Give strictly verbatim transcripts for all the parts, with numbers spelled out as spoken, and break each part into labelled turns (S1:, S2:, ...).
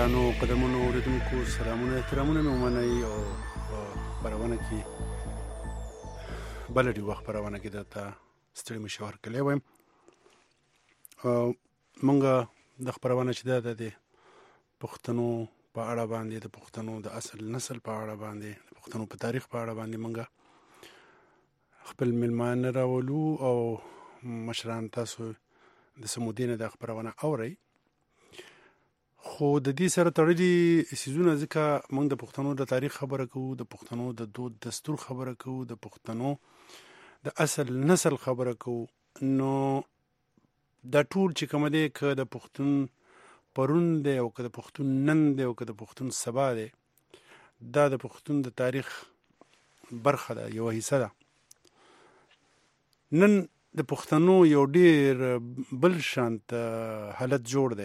S1: ګرانو قدمونو اوریدونکو سلامونه احترامونه مې ومنئ او په خپرونه کې بله ډېر وخت خپرونه کې درته ستړي مې شوهر کلی وایم. مونږ د خپرونه چې ده د پښتنو په اړه باندې د پښتنو د اصل نسل په اړه باندې د پښتنو په تاریخ په اړه باندې مونږ خپل میلمانه راولو او مشران تاسو د سمودې نه دا خپرونه اورئ. خو د دې سره تړلي څیزونه ځکه موږ د پښتنو د تاریخ خبره کوو، د پښتنو د دود دستور خبره کوو، د پښتنو د اصل نسل خبره کوو، نو دا ټول چې کومه دی که د پښتون پرون دی او که د پښتون نن دی او که د پښتون سبا دی، دا د پښتون د تاریخ برخه ده، یوه حصه ده. نن د پښتنو یو ډیر بل شانت حالت جوړ دی.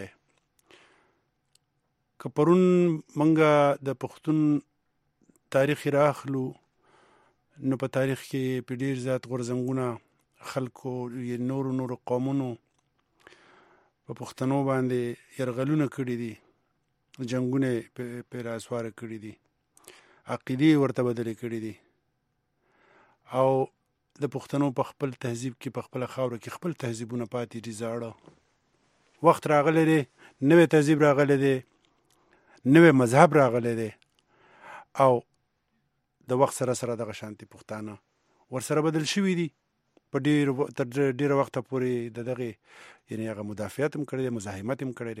S1: که پرون منګه د پښتون تاریخ راخلو نو په تاریخ کې په ډیر زیات غورځنګونه خلکو یې نورو نورو قومونو په پښتنو باندې یرغلونه کړي دي، جنګونه پې راسواره کړي دي، عقیدې ورته بدلې کړي دي، او د پښتنو په خپل تهذیب کې په خپله خاوره کې خپل تهذیبونه پاتې دي زاړه. وخت راغلی دی، نوی تهذیب راغلی دی، نوی مذهب راغلی دی، او د وخت سره سره دغه شانتي پښتانه ورسره بدل شوي دي. په ډېر تر ډېره وخته پورې د دغې یعنې هغه مدافعت هم کړی دی، مزاحمت هم کړی دی.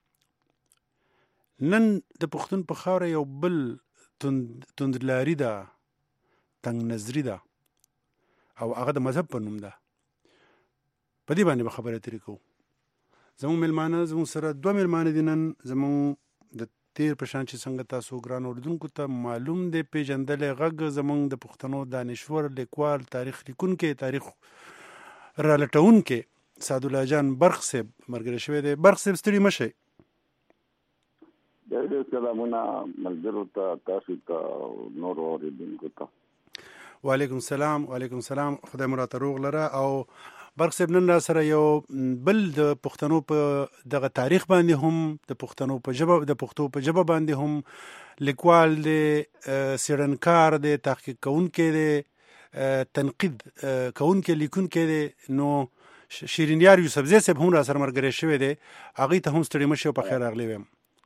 S1: نن د پښتون په خاوره یو بل توندلاري ده، تنګ نظري ده، او هغه د مذهب په نوم ده. په دې باندې به خبرې اترې کوو. زموږ میلمانه زموږ سره دوه میلمانه دي نن. زموږ د تیر په شان چې څنګه تاسو ګران اورېدونکو ته معلوم دی، پیژندلی غږ زموږ د پښتنو دانشور، لیکوال، تاریخ لیکونکی، تاریخ رالټونکی سعدالله جان برق صاحب ملګری شوی دی. برق صاحب ستړي مه شئ.
S2: ډېر ډېر سلامونه ملګرو ته، تاسو ته، نورو اورېدونکو ته.
S1: وعلیکم السلام. وعلیکم السلام. خدای مو راته روغ لره. او برق صاحب نن را سره یو بل د پښتنو په دغه تاریخ باندې هم د پښتنو په ژبه د پښتو په ژبه باندې هم لیکوال دی، څېړنکار دی، تحقیق کوونکی دی، تنقید کوونکی لیکونکی دی. نو شیرینیار یوسفزی صاحب هم را سره ملګری شوی دی. هغوی ته هم ستړي مه شئ او په خیر راغلی ویم.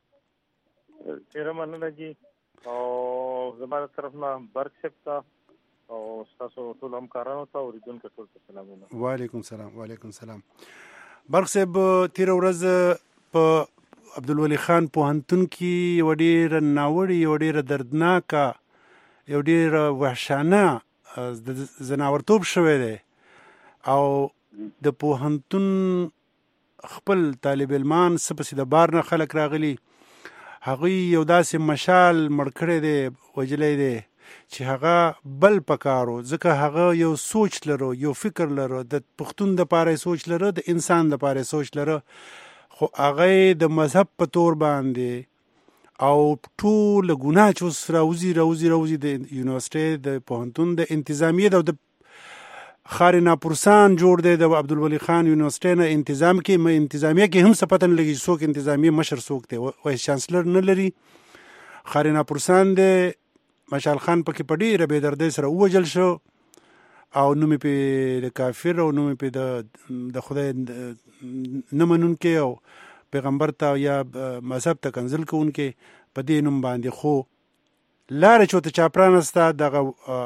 S3: ډېره مننه جي. او زما د طرف نه برق صاحب ته او ستاسو ټول همکارانو ته اورېدونکو ټول ته سلامونه.
S1: وعلیکم السلام. وعلیکم السلام. برق صاحب تېره ورځ په عبدالولي خان پوهنتون کې یوه ډېره ناوړې، یوه ډېره دردناکه، یو ډېره وحشانه ځناورتوب شوی دی، او د پوهنتون خپل طالب علمان څه پسې د بار نه خلک راغلي، هغوی یو داسې مشال مړ کړی دی، وجلی دی، چې هغه بل پکارو. ځکه هغه یو سوچ لرو، یو فکر لرو، د پښتون د پاره سوچ لرو، د انسان د پاره سوچ لرو، خو هغه د مذهب په تور باندې او ټول ګناه چې اوس راوځي راوځي راوځي د یونیورسټۍ د پوهنتون د انتظامیې د ښار ناپورسان جوړ دی، د عبدالولي خان یونیورسټۍ نه انتظام کې انتظامیه کې هم څه پته نه لګي څوک انتظامیې مشر څوک دی، وایس چانسلر نه لري، ښار ناپورسان دی. مشال خان پکې په ډېره بې دردۍ سره ووژل شو، او نوم یې پې د کافر او نوم یې پې د خدای نه منونکی او پیغمبر ته یا مذهب ته کنځل کوونکی په دې نوم باندې. خو لاره چې ورته چا پرانسته، دغه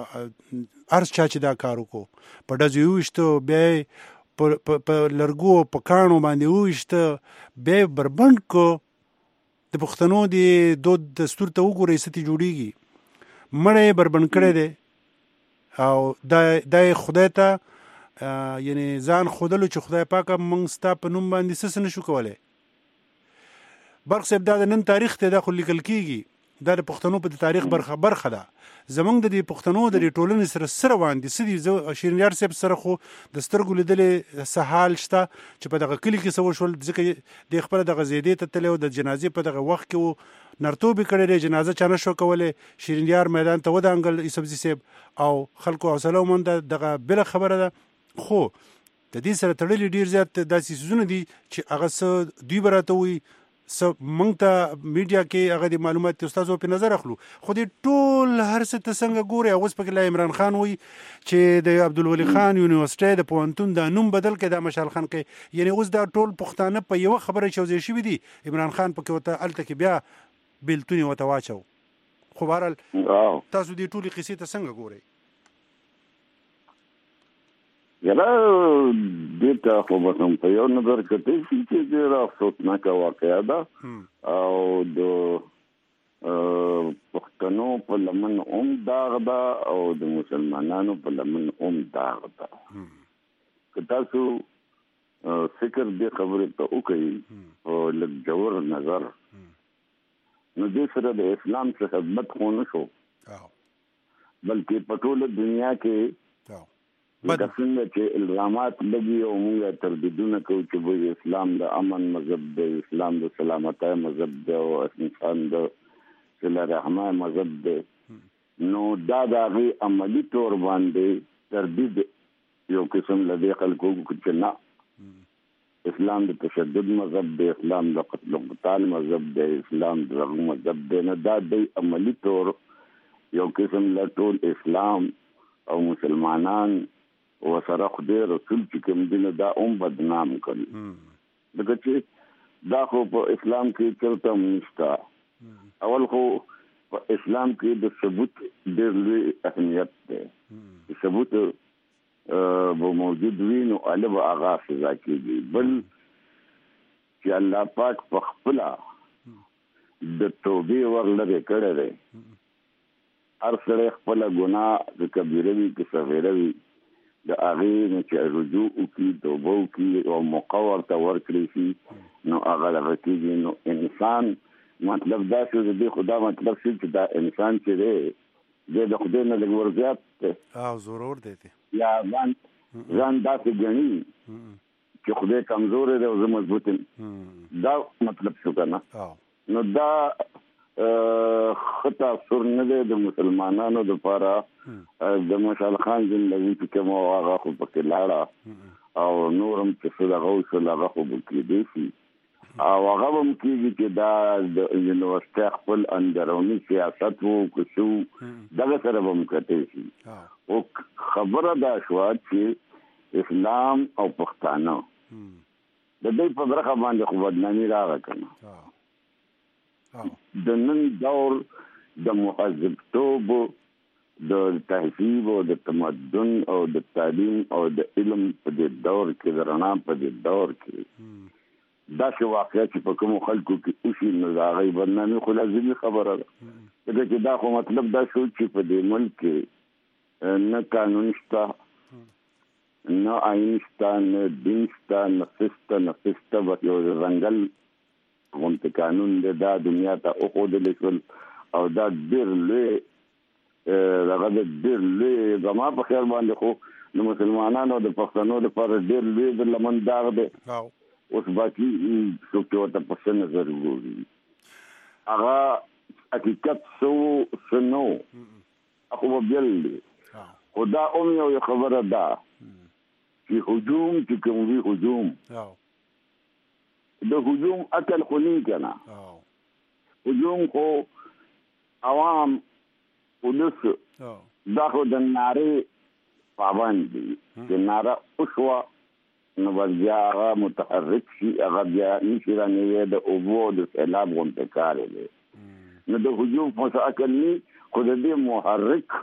S1: هر چا چې دا کار وکړو په ډزو یې وویشته، بیا یې په لرګو په کاڼو باندې وویشته، بیا یې بربنډ کړو. د پښتنو د دود دستور ته وګورئ څه تې جوړېږي. مړی یې بربنډ کړی دی، او دا یې خدای ته یعنې ځان ښودلو چې خدای پاکه موږ ستا په نوم باندې څه څه نه شو کولی. برق صاحب دا د نن تاریخ دی، دا خو لیکل کېږي، دا د پښتنو په د تاریخ برخه برخه ده. زمونږ د دې پښتنو د دې ټولنې سره څه روان دي، څه دي. زه شیرینیار صاحب سره خو د سترګو لیدلې څه حال شته چې په دغه کلي کې څه وشول، ځکه دی خپله دغه زیدې ته تللی و، د جنازې په دغه وخت کې و، نرتوب یې کړی دی، جنازه چا نه شو کولی. شیرینیار میدان ته ودانګل یوسفزي صاحب، او خلکو حوصله ومنده، دغه بله خبره ده. خو د دې سره تړلي ډېر زیات داسې څیزونه دي چې هغه څه دوی به راته وایي سو مونږ ته میډیا کې هغه د معلومات استادو په نظر اخلو خو د ټول هر څه ته څنګه ګوري اوس پکې لا عمران خان وي چې د عبدالولي خان یونیورسيټي د پوهنتون د نوم بدل کړي د مشال خان کې یعنی اوس دا ټول پښتانه په یو خبره چوزي شوی دي عمران خان پکې وته الته کې بیا بیلتونی وته واچو خو بهرحال تاسو دې ټولې قصې ته څنګه ګورئ
S2: یاره دیتا خو به هم په یو نظر کتای شي چې ډېره افسوسناکه واقعه ده او د پښتنو په لمن هم داغ ده او د مسلمانانو په لمن هم داغ ده که تاسو فکر دې خبرې ته وکړئ او لږ جوور نظر نو دې سره د اسلام څخه خدمت خو نه شو بلکې په ټوله دنیا کې لکه څنګه چې الزامات لګي او موږ تردیدونه کوو چې به اسلام د امن مذهب دی اسلام د سلامتۍ مذهب دی او انسان د صله رحمه مذهب دی نو دا د هغې عملي طور باندې تردید یو قسم له دې خلکو چې نه اسلام د تشدد مذهب دی اسلام د قتل و قتال مذهب دی اسلام د رغم مذهب دی نه دا د عملي طور یو قسم له ټول اسلام او مسلمانان وسره خدای رسول چې کوم دین دا هم بدنام کړي دغه چې دا خو په اسلام کې چلته نشته اول خو په اسلام کې د ثبوت ډېر لوی اهمیت دی ثبوت به موجود وي نو هغه به هغه سزا کېږي بل چې الله پاک په خپل د توبې ورلره کړی دی هر سړی خپل ګناه د کبیره وي که صغیره وي د هغې نه چې رجوع وکړي توبه وکړي او موقع ورته ورکړی شي نو هغه دغه کېږي نو انسان مطلب دا شو د دې خدا مطلب شي چې دا انسان چې دی د خدای نه لږ ورزیات دی
S1: او ضرور دی
S2: یا ځان ځان داسې ګڼي چې خدای کمزوری دی او زه مضبوط یم دا مطلب شو که نه نو دا خطا سر نه دی د مسلمانانو دپاره د مشال خان زندګي چې کوم هغه خو پکې لاړه او نور هم چې څه دغه وشول هغه خو به کېدی شي او هغه به هم کېږي چې دا د یونیورسټۍ خپل اندروني سیاست و که شو دغه سره به هم کتی شي او خبره دا شوه چې اسلام او پښتانه د دوی په برخه باندې خو بدنامي راغله که نه د نن دور د مهذبتوب د تهذیب او د تمدن او د تعلیم او د علم په دې دور کې د رڼا په دې دور کې دا چې واقعیت چې په کومو خلکو کې وشي نو د هغې بدنامي خو لازمي خبره ده ځکه چې دا خو مطلب دا شو چې په دې ملک کې نه قانون شته نه آئین شته نه دین شته نه سسته نه سسته بس یو رنګل غونته قانون دی دا دنیا ته وښودلی شول او دا ډېر لوی دغه د ډېر لوی زما په خیال باندې خو د مسلمانانو د پښتنو لپاره ډېر لوی د لمن داغ دی اوس باقي څوک چې ورته په څه نظر ګوري هغه حقیقت څه و څه نه و هغه به بېل دی خو دا هم یو خبره ده چې هجوم چې کوم وي هجوم د هجوم اکل خو نه کنه هجوم خو عوام ولس دا خو د نارې پابند دي چې ناره وشوه نو بیا هغه متحرک شي هغه بیا نشي رانیوی د اوبو د سیلاب غوندې کار دی نو د هجوم خو څه اکل نه خو د دې محرک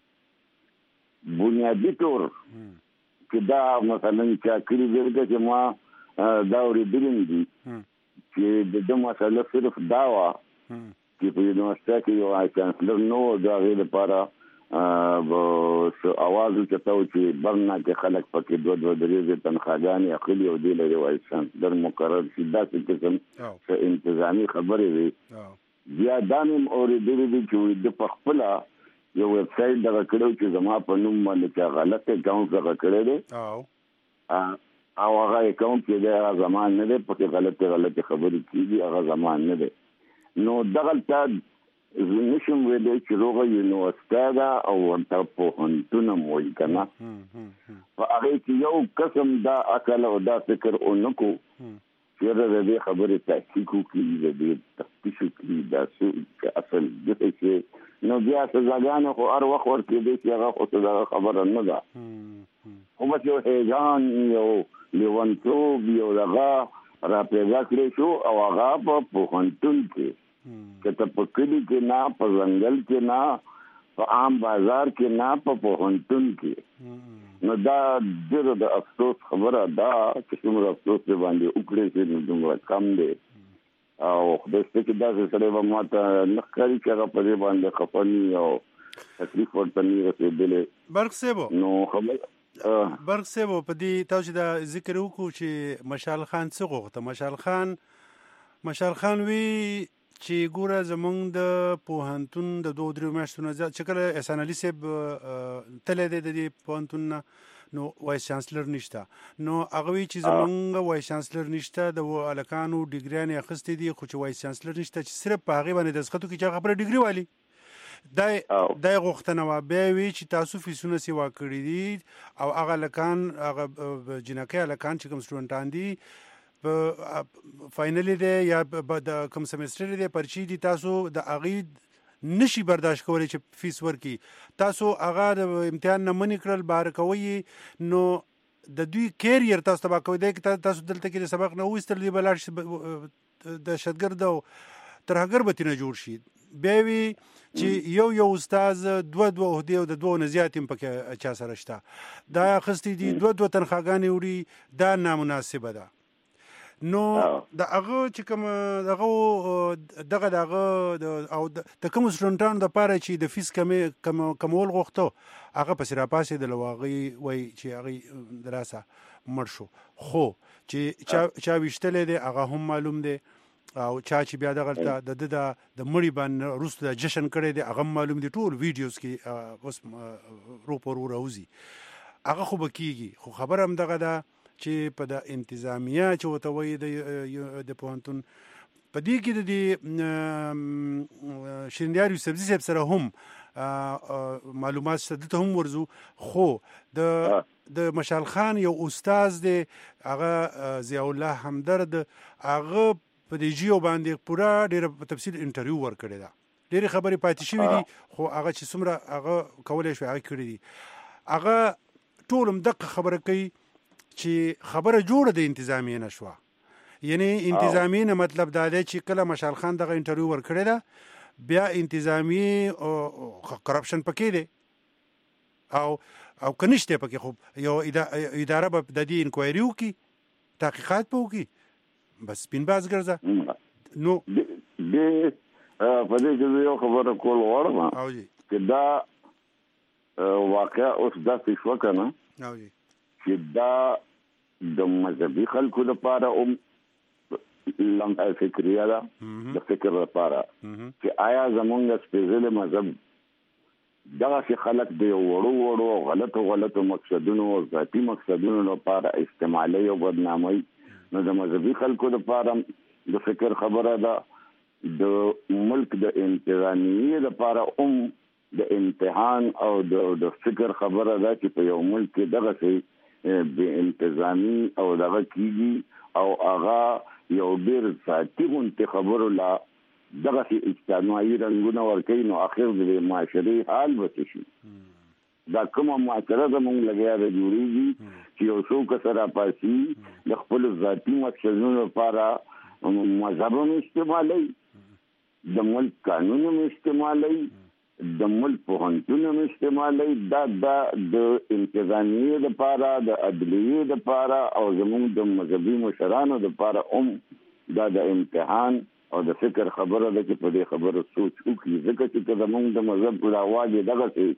S2: بنیادي طور چې دا مثلا چا کړي دی چې ما دا اورېدلي دي چې د ده مسله صرف دا وه چې په یونیورسټۍ کې یو چانسلر نه و د هغې لپاره به اواز اوچته و چې برنا کې خلک پکې دوه دوه درې تنخواګانې اخلي او دې له یو وایس چانسلر مقرر شي داسې قسم څه انتظامي خبرې وي بیا دا مې هم اورېدلي دي چې د په خپله یو ویب سایټ دغه کړی چې زما په نوم باندې چې غلط اکاونټ دغه کړی دی او هغه اکاونټ چې دی هغه زمان نه دی پکې غلطې غلطې خبرې کېږي هغه زمان نه دی نو دغلته زه نشم ویلی چې روغه یونیورسټۍ ده او ورته پوهنتون هم وایي که نه په هغې کې یو قسم دا عقل او دا فکر ونه کړو چیرې د دې خبرې تحقیق وکړي د دې تفتیش وکړي دا څه اصل دغه چې نو بیا سزاګانې خو هر وخت ورکېدی چې هغه خو څه خبره نه ده خو بس یو هیجان یو لیونتوب یو دغه را پیدا کړی شو او هغه په پوهنتون کې که ته په کلي کې نه په ځنګل کې نه په عام بازار کې نه په پوهنتون کې نو دا ډېر د افسوس خبره ده چې څومره افسوس دې باندې وکړی چې نو دومره کم دی او خدای شته چې داسې سړی به ما ته نه ښکاري چې هغه په دې باندې خفه ني او تکلیف ورته نه رسېدلی
S1: برق صاحب
S2: نو خبر
S1: برق صاحب په دې تاسو دا ذکر وکړو چې مشال خان څه غوښته مشال خان مشال خان وی چې ګوره زمونږ د پوهنتون د دوه درې میاشتو نه زیات چې کله احسان علي صاحب تللی دی د دې پوهنتون نه نو وایس چانسلر نشته نو هغه وایي چې زمونږ وایس چانسلر نشته د هلکانو ډیګریانې اخیستې دي خو چې وایس چانسلر نشته چې صرف په هغې باندې دستخط وکړي چې هغه خپله ډیګري والي دا دا یې غوښتنه وه بیا یې وایي چې تاسو فیسونه سیوا کړي دي او هغه هلکان هغه جنکۍ هلکان چې کوم سټوډنټان دي په فاینلي دی یا د کوم سمستر دی پرچی دي تاسو د هغې نشي برداشت کولی چې فیس ورکړي تاسو هغه د امتحان نه منې کړل بهر کوئ نو د دوی کیریر تاسو تباه کوئ دی که تاسو دلته کې د سبق نه وویستل دوی به لاړ شي دهشتګرد او ترهګر به ترېنه جوړ شي بیا وي چې یو یو استاز دوه دوه عهدې او د دوه نه زیات هم پکې چا سره شته دا اخیستې دي دوه دوه تنخواګانې وړي دا نامناسبه ده نو د هغه چې کوم دغه دغه دغه او د کوم سټوډنټانو دپاره چې د فیس کمې کمول غوښته هغه پسې راپاسېدل او هغوی وایي چې هغوی د لاسه مړ شو خو چې چا چا ویشتلی دی هغه هم معلوم دی او چا چې بیا دغلته د ده د مړي باندې وروسته د جشن کړی دی هغه هم معلوم دی ټول ویډیوز کې اوس رو پر رو راوځي هغه خو به کېږي خو خبره هم دغه ده چې په د انتظامیه چې ورته وایي د پوهنتون په دې کې د دې شیرینیار یوسفزي صاحب سره هم معلومات شته دلته هم ورځو خو د د مشال خان یو استاز دی هغه ضیاء الله همدرد هغه په دې جیو باندې پوره ډېره په تفصیل انټرویو ورکړې ده ډېرې خبرې پاتې شوي دي خو هغه چې څومره هغه کولی شوی هغه کړي دي هغه ټول هم دقه خبره کوي چې خبره جوړه د انتظامیې نه شوه یعنی انتظامیې نه مطلب دا دی چې کله مشال خان دغه انټرویو ورکړې ده بیا انتظامیې کرپشن پکې دی او او که نشته پکې خو یو اداره به د دې انکوایري وکړي تحقیقات به وکړي بس سپین باز ګرځه نو
S2: دې په دې کې یو خبره کول غواړم چې دا واقعا اوس داسې شوه که نه چې دا د مذهبي خلکو لپاره هم لمحه فکریه ده د فکر لپاره چې آیا زمونږ سپېڅلی مذهب دغسې خلک د یو وړو وړو غلطو غلطو مقصدونو او ذاتي مقصدونو لپاره استعمالوي او بدناموي نو د مذهبي خلکو لپاره د فکر خبره ده د ملک د انتظامیې لپاره هم د امتحان او د فکر خبره ده چې په یو ملک کې دغسې بې انتظامي او دغه کېږي او هغه یو ډېر ذاتي غوندې خبرو لا دغسې اجتماعي رنګونه ورکوي نو اخر د معاشرې حال به څه شي دا کومه معاشره زموږ لګیا ده جوړېږي چې یو څو کسه راپاسي د خپلو ذاتي مقصدونو لپاره مذهب هم استعمالوي د ملک قانون هم استعمالوي د ملک پوهنتون هم استعمالوي دا د انتظامیې لپاره د عدلیې لپاره او زموږ د مذهبي مشرانو لپاره هم دا د امتحان او د فکر خبره ده چې په دې خبره سوچ وکړي ځکه چې که زموږ د مذهب راواج یې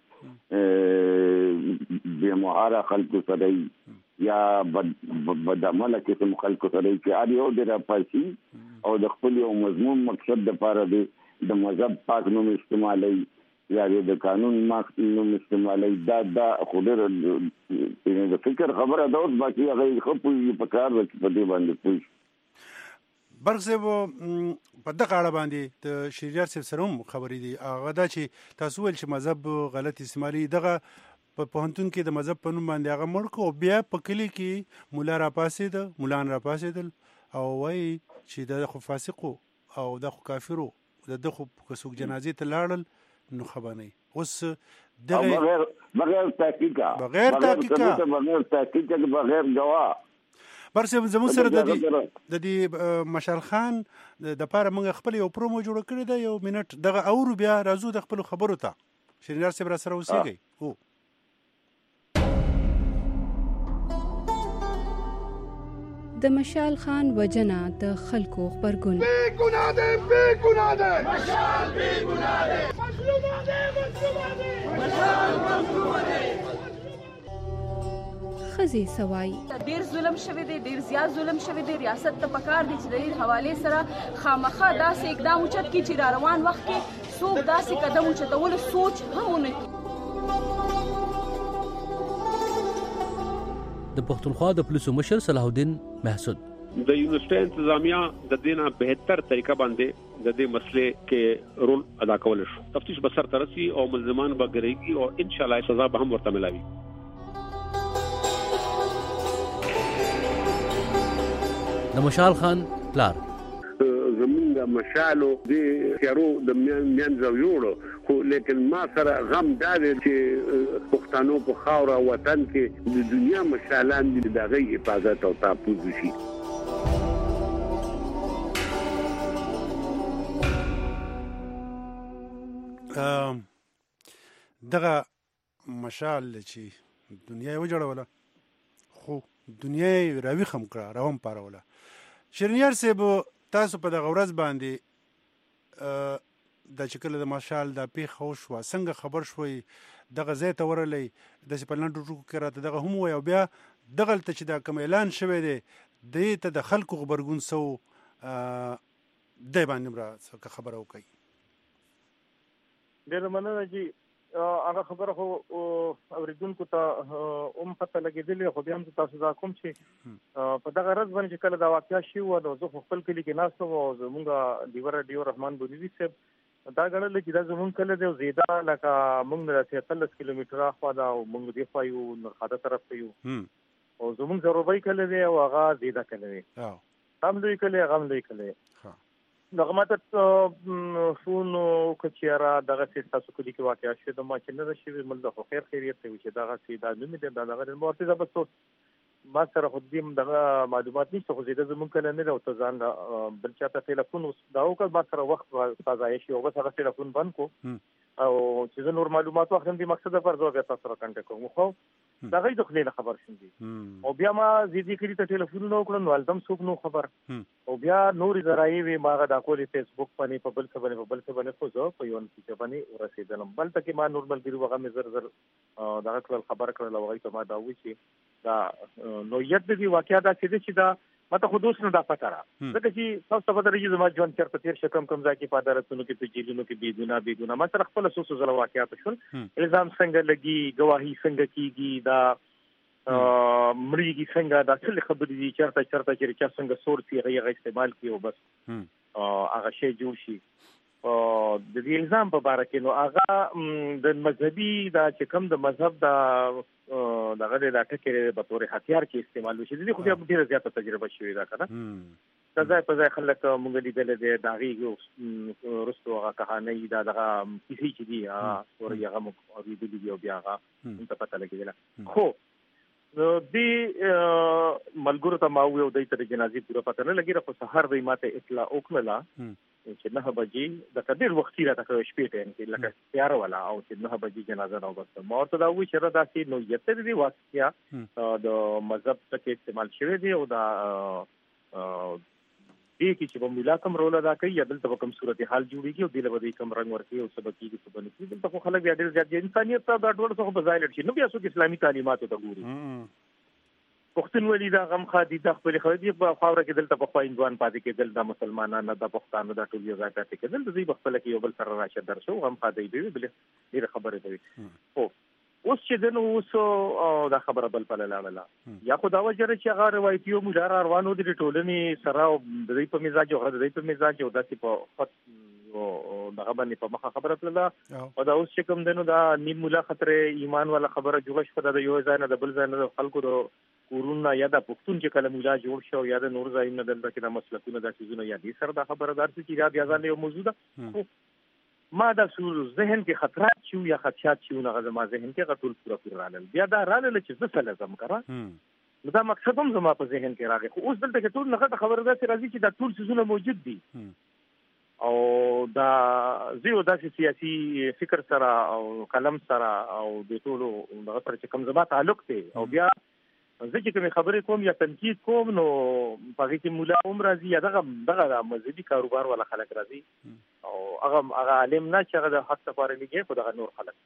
S2: دغسې بې مهاره خلکو سره یا بدعمله قسم خلکو سره چې هر یو دې راپاسي او د خپل یو مضمون مقصد دپاره دی د مذهب پاک نوم استعمالوي یا د قانون نوم استعمالوي دا دا خو ډېره د فکر خبره ده اوس باقي هغه یې ښه پوهېږي په کار ده چې په دې باندې پوه شي
S1: برق صاحب په دغه اړه باندې د شهریار صاحب سره هم خبرې دي هغه دا چې تاسو ویل چې مذهب غلط استعمالي دغه په پوهنتون کې د مذهب په نوم باندې هغه مړ کړو بیا په کلي کې مولا راپاسېده ملان راپاسېدل او وای چې د خو فاسقو او د خو کافرو د دغه کسوک جنازې ته لاړل نو خبرني اوس دغه
S2: بغیر بغیر تحقیق
S1: بغیر تحقیق
S2: بغیر تحقیق بغیر گواه
S1: برسه زموږ سره د دې د دې مشال خان د پاره موږ خپل یو پرومو جوړ کړی دی یو منټ دغه اورو بیا راځو د خپل خبرو ته شرینار صاحب را سره اوسېږي او
S4: د مشال خان وجنه د خلکو خبرګون
S5: بے گناہ دے بے گناہ دے مشال بے گناہ دے مظلوم دے مظلوم دے مشال مظلوم دے
S4: خزي سوای
S6: ډیر ظلم شوی دی ډیر زیات ظلم شوی دی ریاست ته پکار دی چې د دې حواله سره خامخا داسې اقدام وچت کی چې را روان وخت کې څوک داسې قدم وچتول سوچ هم نه کوي.
S7: د پښتونخوا د پولیسو مشر صلاح الدین محسود
S8: د یونیورسيټي انتظامیه د دینه بهتر طریقه باندې د دې مسلې کې رول ادا کول شو. تفتیش به سر ترسي او ملزمان به ګرځي او ان شاء الله سزا به هم ورته ملاوي.
S7: د مشال خان پلار
S2: زمونږ مشالو د تیارو د میانځو یوړو خو لیکن ما سره غم دا دی چې پښتنو په خاور وطن کې د دنیا مشالان د دغه حفاظت او تحفظ شي.
S1: دغه مشال چې دنیا یې وجړوله خو دنیا یې راوي خم کړه راوم پاروله. شرنیار صاحب تاسو په دغه ورځ باندې د چکل د مشال د پیښه وشوه څنګه خبر شوي دغه ځای ته ورغلی داسې په لنډو ټکو کې راته دغه هم ووایه او بیا دغلته چې دا کوم اعلان شوی دی دې ته د خلکو غبرګون څه و دی باندې را څه خبره وکړئ.
S3: ډېره مننه جي هغه خبره خو اورېدونکو ته هم پته لګېدلې خو بیا هم تاسو دا کوم چې په دغه ورځ باندې چې کله دا واقعه شوې وه نو زه خو خپل کلي کې ناست وم او زمونږ ډیوره ډیو رحمان بونیوي صاحب دا ګڼل چې دا زمونږ کلی دی او زیاده لکه موږ نه د اتلس کیلومتره خوا ده او موږ دې خوا یو نرخاده طرف ته یو او زمونږ ضروبۍ کلی دی او هغه زیاده کلی دی هم لوی کلی هغه هم لوی کلی دغه ماته فون وکړه چې یاره دغسې ستاسو کلي کې واقعه شوې ده ما چې نه ده شوې مل ده خو خیر خیریت دی چې دغسې دا نوم دی دا دغه دی ما ورته زه به څه ما سره خو دې دغه معلومات نشته خو زیاده زمونږ کلی نه دی او ته ځان بل چا ته ټلیفون دا وکړ ما سره وخت ستا ضایع شي او بس هغه ټلیفون بند کړو او چې زه نور معلومات واخلم دې مقصد لپاره زه بیا تاسو سره کنټیکټ کوم خو د هغوی د خولې نه خبر شوم دي او بیا ما زیدي کلي ته ټلیفونونه وکړل نو هلته هم څوک نو خبر او بیا نورې ذرایع وې ما هغه دا کولې فیسبوک باندې په بل څه باندې په بل څه باندې خو زه په یو نتیجه باندې ورسېدلم بلته کې ما نور ملګري هغه مې زر زر دغه کړل خبر کړل او هغوی ته ما دا ووایي چې دا نوعیت د دې واقعه داسې دی چې دا ماته خو دوست نه دا پته را ځکه چې تاسو ته پته لري زما ژوند چېرته تېر شه کوم کوم ځای کې په عدالتونو کې په جیلونو کې بې ګناه بې ګناه ما سره خپله څو څو ځله واقعات شول الزام څنګه لګي ګواهي څنګه کېږي دا مړېږي څنګه دا څه خبرې دي چېرته چېرته چې چا څنګه سور سي هغه هغه استعمال کړي او بس هغه شی جوړ شي د دې الزام په باره کې نو هغه د مذهبي دا چې کوم د مذهب دا دغه د ټکرې په تور هتیار کې استعمال وشي د دې خو بیا ډېره زیاته تجربه شوې ده که نه دا ځای په ځای خلک موږ لیدلی دی د هغې وروستو هغه کهانۍ دا دغه کیسې چې دي هغه ستورۍ هغه موږ اورېدلي دي او بیا هغه موږ ته پته لګېدله خو دې ملګرو ته ما وویل دوی ته د جنازې پوره پته نه لګېده خو سهار دوی ما ته اطلاع وکړله چې نهه بجې لکه ډېر وختي راته کړی شپې ټایم کې لکه تیاره وله او چې نهه بجې جنازه راوباسته ما ورته دا ووایي چې یاره داسې نوعیت دی د دې واقعه د مذهب ټکي استعمال شوی دی او دا دې کې چې به ملا کوم رول ادا کوي یا دلته به کوم صورتحال جوړېږي او دې له به دوی کوم رنګ ورکوي او څه به کېږي څه به نه کېږي دلته خو خلک بیا ډېر زیات انسانیت ته دا ډول څه خو به ځای لټ شي نو بیا څوک اسلامي تعلیماتو ته ګوري پښتونولي دا غم خادي دا خپلې خلک په خاوره کې دلته پخوا هندوان پاتې کېدل دا مسلمانان دا پښتانه دا ټول یو ځای پاتې کېدل د دوی په خپله کې یو بل سره راشه درشو غم خادی به وي بلې ډېرې خبرې به وي خو اوس چې دی نو اوس دا خبره بل پله لاړله یا خو دا وجه ده چې هغه روایتي او ملا را روان و د ټولنې سره او د دوی په مزاج او هغه د دوی په مزاج او داسې په خط دغه باندې په مخه خبره تلله او دا اوس چې کوم دی نو دا نیم ملا خطرې ایمان والا خبره جوړه شوه دا د یو ځای نه د بل ځای نه د خلکو د کورونه یا د پښتون چې کله مولا جوړ شو یا د نور ځایونه دلته کې د مسلکونو د چیزونه یا دې سره د خبردار چې یا بیا ځان یو موجوده ما دا سور ذهن کې خطرات شو یا خدشات شو نه غزما ذهن کې غټول پورا پورا رالل بیا دا رالل چې څه لازم کرا نو دا مقصد هم زما په ذهن کې راغی خو اوس دلته کې ټول نه خبردار چې راځي چې دا ټول څیزونه موجود دي او دا زیو داسې سیاسي فکر سره او قلم سره او د ټولو دغه سره چې کوم زما تعلق دی او بیا زه چې کوم خبرې کوم یا تنقید کوم نو پغې کې مولا هم راځي یا دغه دغه مذهبي کاروبار ولا خلک راځي او هغه هغه عالم نه چې هغه د حق لپاره لګي خو دغه نور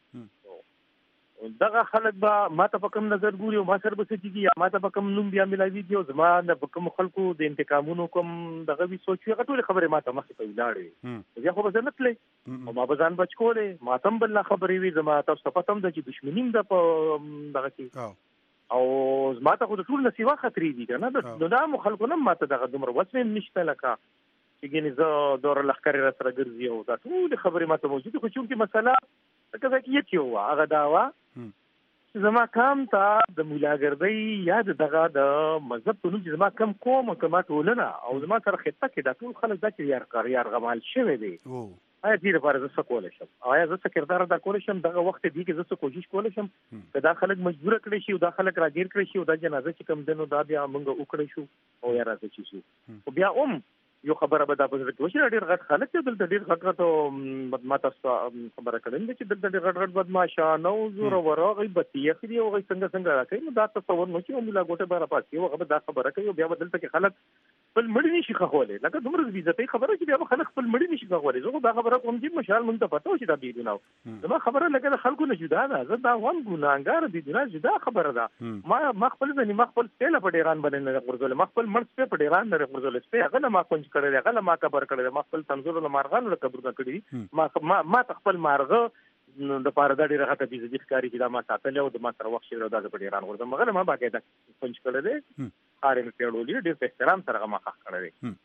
S3: خلک دغه خلک به ماته په کوم نظر ګوري او ما سره به څه کېږي یا ماته په کوم نوم بیا ملاوي دي او زما د کوم خلکو د انتقامونو کوم دغه وی سوچ هغه ټول خبرې ماته مخې په ولاړې بیا خو به زه نه تللی او ما به ځان بچ کولې ما ته هم بل خبرې وي زما تاسو ته پته هم ده چې دښمني هم ده په دغه کې او زما ته خو د ټول نسیوا خطرې دي کنه د نامو خلکو نه ماته دغه دومره وسوي نشته لکه چې ګینې زه دور لخر را سره ګرځي او دا ټول خبرې ماته موجوده خو چې مسله کله کې یې یو هغه داوا چې زما کام ته د مولاګردۍ یا دغه د مذهب په نوم چې زما کم کوم کما ټولنه او زما سره خطه کې دا ټول خلک دا چې یار کار یار غمال شوی دی آیا دې لپاره زه څه کولی شم آیا زه څه کردار ادا کولی شم دغه وخت دی کې زه څه کوشش کولی شم که دا خلک مجبور کړي شي او دا خلک راګیر کړي شي او دا جنازه چې کوم دنو دا بیا موږ وکړی شو او یا راځي چې شو او بیا هم یو خبره به دا په ځکه چې ډېر غټ خلک دي دلته ډېر غټ غټ بدمعاش خبره کړم چې دلته ډېر غټ غټ بدمعاشان او زور ورغی بتیخ دی او څنګه څنګه راکې نو دا تصور نو چې مولا ګوټه بار پاتې او هغه دا خبره کوي بیا بدلته کې خلک خپل مړی نشي خولې لکه دومره عزتي خبره چې بیا خلک خپل مړی نشي خولې زه دا خبره کوم چې مشال مونږ ته پته و چې دا بيدونه زما خبره لکه خلکو نه جدا ده زه دا وان ګناګار دي دونه جدا خبره ده ما ما خپل ځنی ما خپل سپېله په ډیران باندې نه غورځول ما خپل مرڅ په ډیران نه غورځول سپې هغه ما کونج کړل هغه ما کبر کړل ما خپل تنزور له مارغانو له کبر کړی ما ما خپل مارغه د پاره د ډیره غټه بيزدي ښکاری چې دا ما ساتل او د ما سره وخت شوی دا په ډیران غورځم مګر ما باقاعده کونج کړل هارم پیړولې ډېر په احترام سره ما ښه کړی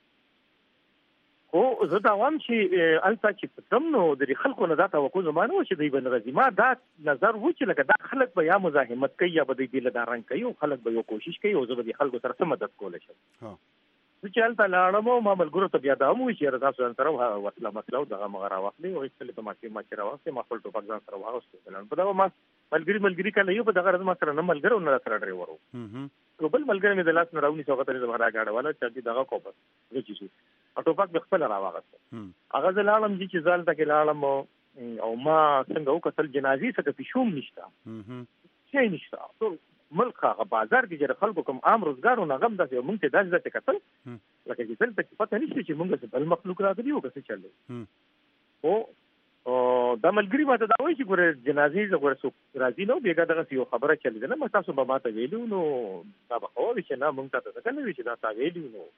S3: خو زه دا وایم چې الته چې کوم نو د خلکو نه دا توقع زمانه و چې دوی بن غزي ما دا نظر و چې لکه دا خلک به یا مزاحمت کوي یا به دوی له دارن کوي او خلک به یو کوشش کوي او زه به خلکو سره سم مدد کولای شم چې الته لاړم ما ملګرو ته بیا دا مو چې تاسو سره وسله مسله دغه مغرا واخلي او هیڅ ته ما کې ما چې راوځي ما خپل ټوپک ځان سره واغوستل په دا ما ملګری ملګری کله یو په دغه ما سره نه ملګرو نه سره ډرایور وو بل ملګری مې د لاس نه راونی سوغه ته زما راګاډه والا چې دغه کوپر چې شو ټوپک به خپل راواغست هغه ځلالم چې ځال ته کې لاړم او ما څنګه وکړل جنازي څخه پښوم نشته شي نشته ټول ملک هغه بازار کې چې خلکو کوم عام روزګارو نه غم داسې مونږ ته داسې ځکه کتل لکه چې دلته کې پته نشته چې مونږ څه بل مخلوق راغلی او څه چلو او د ملګری ماته دا وایي چې ګوره جنازي زغور سو راځي نو بیګا دغه یو خبره چلی ده نو تاسو به ماته ویلو نو دا به خو چې نه مونږ ته څه نه وی چې دا تا ویلو نو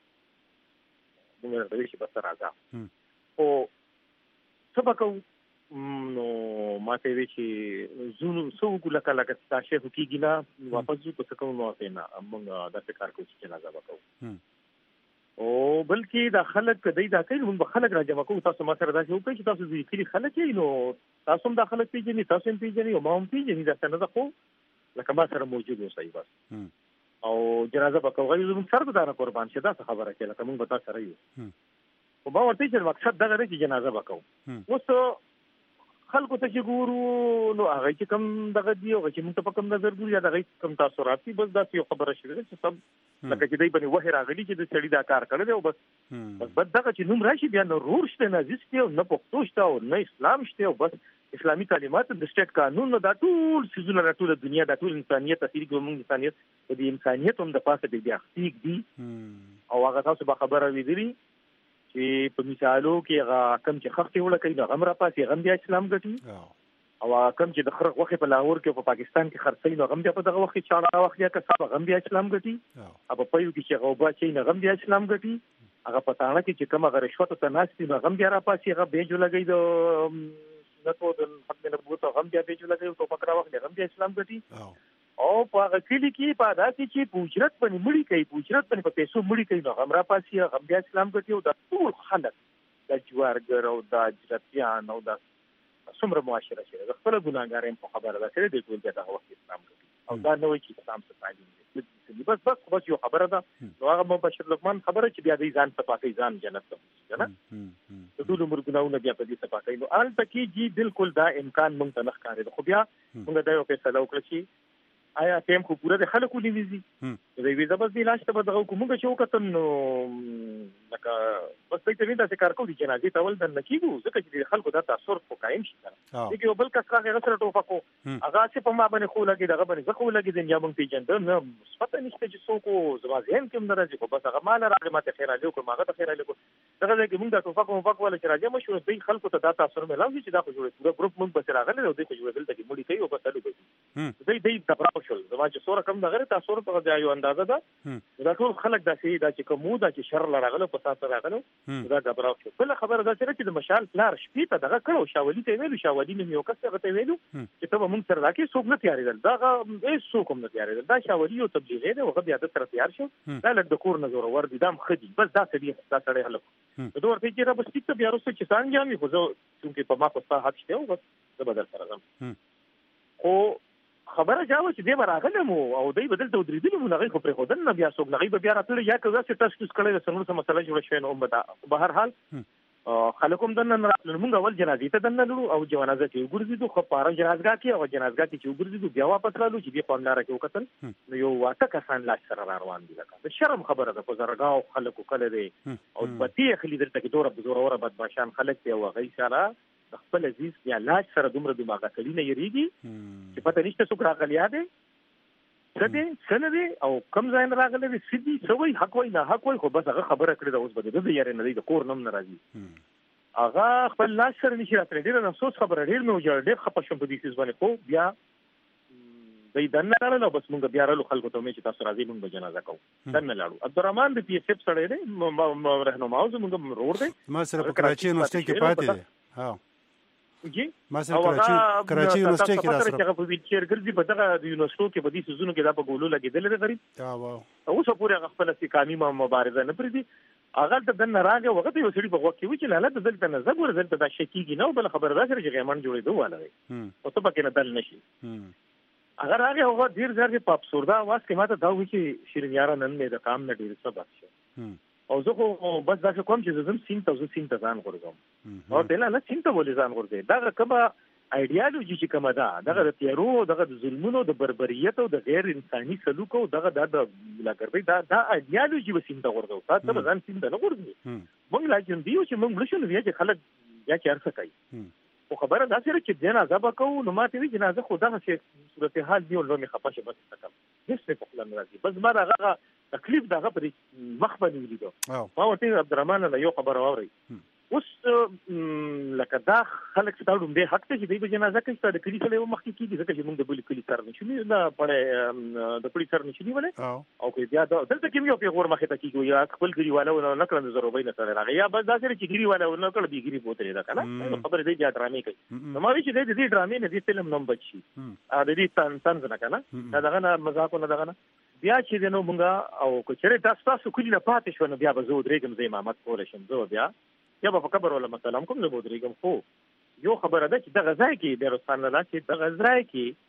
S3: موږ راځي چې بس راځه او څه وکړو نو ماته وی چې زونو سو ګل کله کله تاسو کېږي نه واپس ځو څه کوم نو نه موږ دا کار کوو چې جنازه وکړو او بلکې دا خلک کدی دا کوي موږ به خلک راجمع کوو تاسو ما سره دا چې وکړي چې تاسو دې کلی خلک یې نو تاسو هم دا خلک پیژني تاسو هم پیژني او ما هم پیژني دا څنګه ده خو لکه ما سره موجود اوسئ بس او جنازه وکړو غوښتل زموږ سره دا قربان شه دا خبره کې لکه موږ به تاسو سره یو او ما ورته چې مقصد دا غره چې جنازه وکړو اوس خلکو ته چې ګورو نو هغه چې کوم دغه دی او چې موږ ته په کوم نظر ګورو یا دغه کوم تاثیراتي بس دا یو خبره شوه چې سب لکه چې دای باندې وه راغلی چې د سړی دا کار کړی او بس بس بس دغه چې نوم راشي بیا نو رور شته نه ځسته او نه پښتو شته او نه اسلام شته او بس اسلامي تعلیمات د سټیټ قانون نو دا ټول سيزونه ټول دنیا د ټول انسانيت تاثیر کوم انسانيت د انسانيت هم د پاسه دی اخیق دي او هغه تاسو به خبره ویلي چې په مثالو کې هغه کم چې خختي وړه کوي هغه را پاسې غم بیا اسلام ګټي او کم چې د خرق وخت په لاهور کې په پاکستان کې خرڅي نو غم بیا په دغه وخت کې چاړه وخت یا کسب غم بیا اسلام ګټي او په یو کې چې غوبا چې نه غم بیا اسلام ګټي هغه په تاړه کې چې کوم غره رشوت ته ناشتي نو غم بیا را پاسې هغه بیجو لګي د نتو د حق نه بوته غم بیا بیجو لګي او په کړه وخت غم بیا اسلام ګټي او په هغه کلی کې په داسې چې پوجرت باندې مړی کوي پوجرت باندې په پیسو مړی کوي نو غم را پاسې غم بیا اسلام ګټي او د ټول خلک د جوارګر او د جرتيان او د څومره معاشره شي د خپل ګناګارین په خبره ده چې د ټول دغه وخت اسلام ګټي او دا نه وایي چې اسلام څه تعلیم دی بس بس بس یو خبره ده نو هغه مبشر لقمان خبره چې بیا د ځان ته پاکي ځان جنت ته نه د ټول عمر ګناونه بیا په دې ته پاکي نو آل تکي جی بالکل دا امکان مونږ ته نه ښکاري خو بیا مونږ دا یو فیصله وکړه چې آیا ټیم خو پوره د خلکو لیويزي د ویزا بس دی لاش ته بدغه کومه چې وکتن نو لکه بس ته دې دا کار کوي جنازي تول د نکیبو ځکه چې خلکو دا تاثیر په قائم شي دغه یو بل کس راغی غسر ټوفکو هغه چې په ما باندې خو لګي دغه باندې زه خو لګي د یا مونږ پیجن نه پته نشته چې څوک زما ذهن کې مرزي خو بس هغه مال راغی ماته خیر علي کوم هغه ته خیر علي کوم دغه کې مونږ دا ټوفکو مفک ولا چې راځي مشو دوی خلکو ته دا تاثیر ملاوي چې دا خو جوړه پورا ګروپ مونږ بس راغلی او دوی خو جوړه دلته کې مړی کوي او بس لګي دوی دوی دبراو شول زما چې سور کم دغه تاثیر په ځای یو اندازه ده دا ټول خلک داسې دا چې کومو دا چې شر لراغله په تاسو راغله دا دبراو شو بل خبره دا چې د مشال پلار شپې ته دغه کړو شاولي ته ویلو شاولي نو یو کس ته ویلو چې ته مونږ سره راکې څوک نه تیارېدل دا هیڅ څوک هم نه تیارېدل دا شاولي یو تبلیغ دی هغه بیا د تر تیار شو دا لږ د کور نظر ور دي دام خدي بس دا څه دا سره هلک دا ورته چې را بس ټیک بیا وروسته چې څنګه یې خو زه چې په ما کو ستا حق شته او بس د بدل سره زم خو خبره جاوه چې دې براغله مو او دې بدل ته درېدل مو نه خو پر خودن نه بیا څوک نه بیا راتل یا که چې تاسو څه کړل سنور سم مسله جوړ شوی نو بدا په هر حال خلکم دنه موږ اول جنازې ته دنه لرو او جنازه کې ګرځېدو خو پاره جنازګاه کې او جنازګاه کې چې ګرځېدو بیا واپس رالو چې دې خواندار کې وکتل نو یو واټه کسان لاس سره روان دي لکه شرم خبره ده په زرګاو خلکو کله دی او بتی خلی دلته کې دوره بزوره وره بدمعشان خلک دی او غي سره خپل عزیز یا لاس سره دومره دماغه کلی نه یریږي چې پته نشته څوک راغلی دی کدی څنګه دی او کم ځای نه راغلی دی سیدی سوي حق وای نه حق وای خو بس هغه خبره کړې ده اوس بده د یاري نه دی د کور نم ناراضي هغه خپل لاس سره نشي راتللی ډېر نه افسوس خبره ډېر مې وجړ ډېر خپه شوم په دې سیس باندې خو بیا دې دنه لاړل بس مونږ بیا رالو خلکو ته مې چې تاسو راځي مونږ جنازه کوو دنه لاړو عبدالرحمن د پی ایس ایف سره دی رهنما او زمونږ روډ دی
S1: ما سره په کراچي یونیورسيټي کې پاتې دی ها
S3: جی
S1: ما سره کراچي کراچي یونیورسيټي کې راځه
S3: هغه په ویلچر ګرځي په دغه د یونیورسيټو کې په دې سيزونو کې دا په ګولو لګیدل لري غریب
S1: ها واو
S3: او څو پورې هغه خپل استقامي مبارزه نه پریدي هغه د دن راغه وخت یو سړي په وخت کې چې لاله دلته نه زګور دلته دا شکیږي نو بل خبر راځي چې غیمن جوړېدو واله او ته پکې نه دل نشي اگر هغه هغه ډیر ځای په ابسوردا واس کې ماته دا وی چې شیرین یارا نن مې د کام نه ډیر څه بچو او زه خو بس دا کوم چې زم سین ته زه سین ته ځان ورغوم او دله نه سین ته ولې ځان ورځي دا کومه ایډیالوژي چې کومه ده دغه د تیرو دغه د ظلمونو د بربریت او د غیر انساني سلوک او دغه د لګربي دا دا ایډیالوژي وسیم ته ورغو تاسو به ځان سین ته نه ورځي موږ لاجن دیو چې موږ لښنو بیا چې خلک یا چې ارڅ کوي او خبره دا سره چې جنازه وکاو نو ماته وی جنازه خدا چې صورتحال دی ولومي خپشه بس تکم هیڅ په خپل ناراضي بس ما هغه تکلیف دغه پر مخ باندې ولیدو ما ورته عبدالرحمن له یو خبر اوري اوس لکه دا خلک ستاسو د حق ته چې د جنازه کې ستاسو د کلی سره مخ کې کیږي ځکه چې موږ د بل کلی سره نشو نه پړې د پولیس سره نشو نیولې او کې بیا دا دلته کې یو پیغور مخ ته کیږي یا خپل ګریواله نه کړل ضروري نه سره راغی یا بس دا سره چې ګریواله نه کړل بیګری بوتل دا کنه خبر دې بیا ډرامې کوي نو ما وی چې دې دې ډرامې نه دې فلم نوم بچي ا دې تن تن نه کنه دا دغه مزاق نه دغه بیا چې نو مونږه او کچره تاسو تاسو کلی نه پاتې شو نو بیا به زه درېګم زې امامت کول شم زه بیا یا په خبر ولا مثلا کوم زه درېګم خو یو خبره ده چې دغه ځای کې د رسول الله چې دغه ځای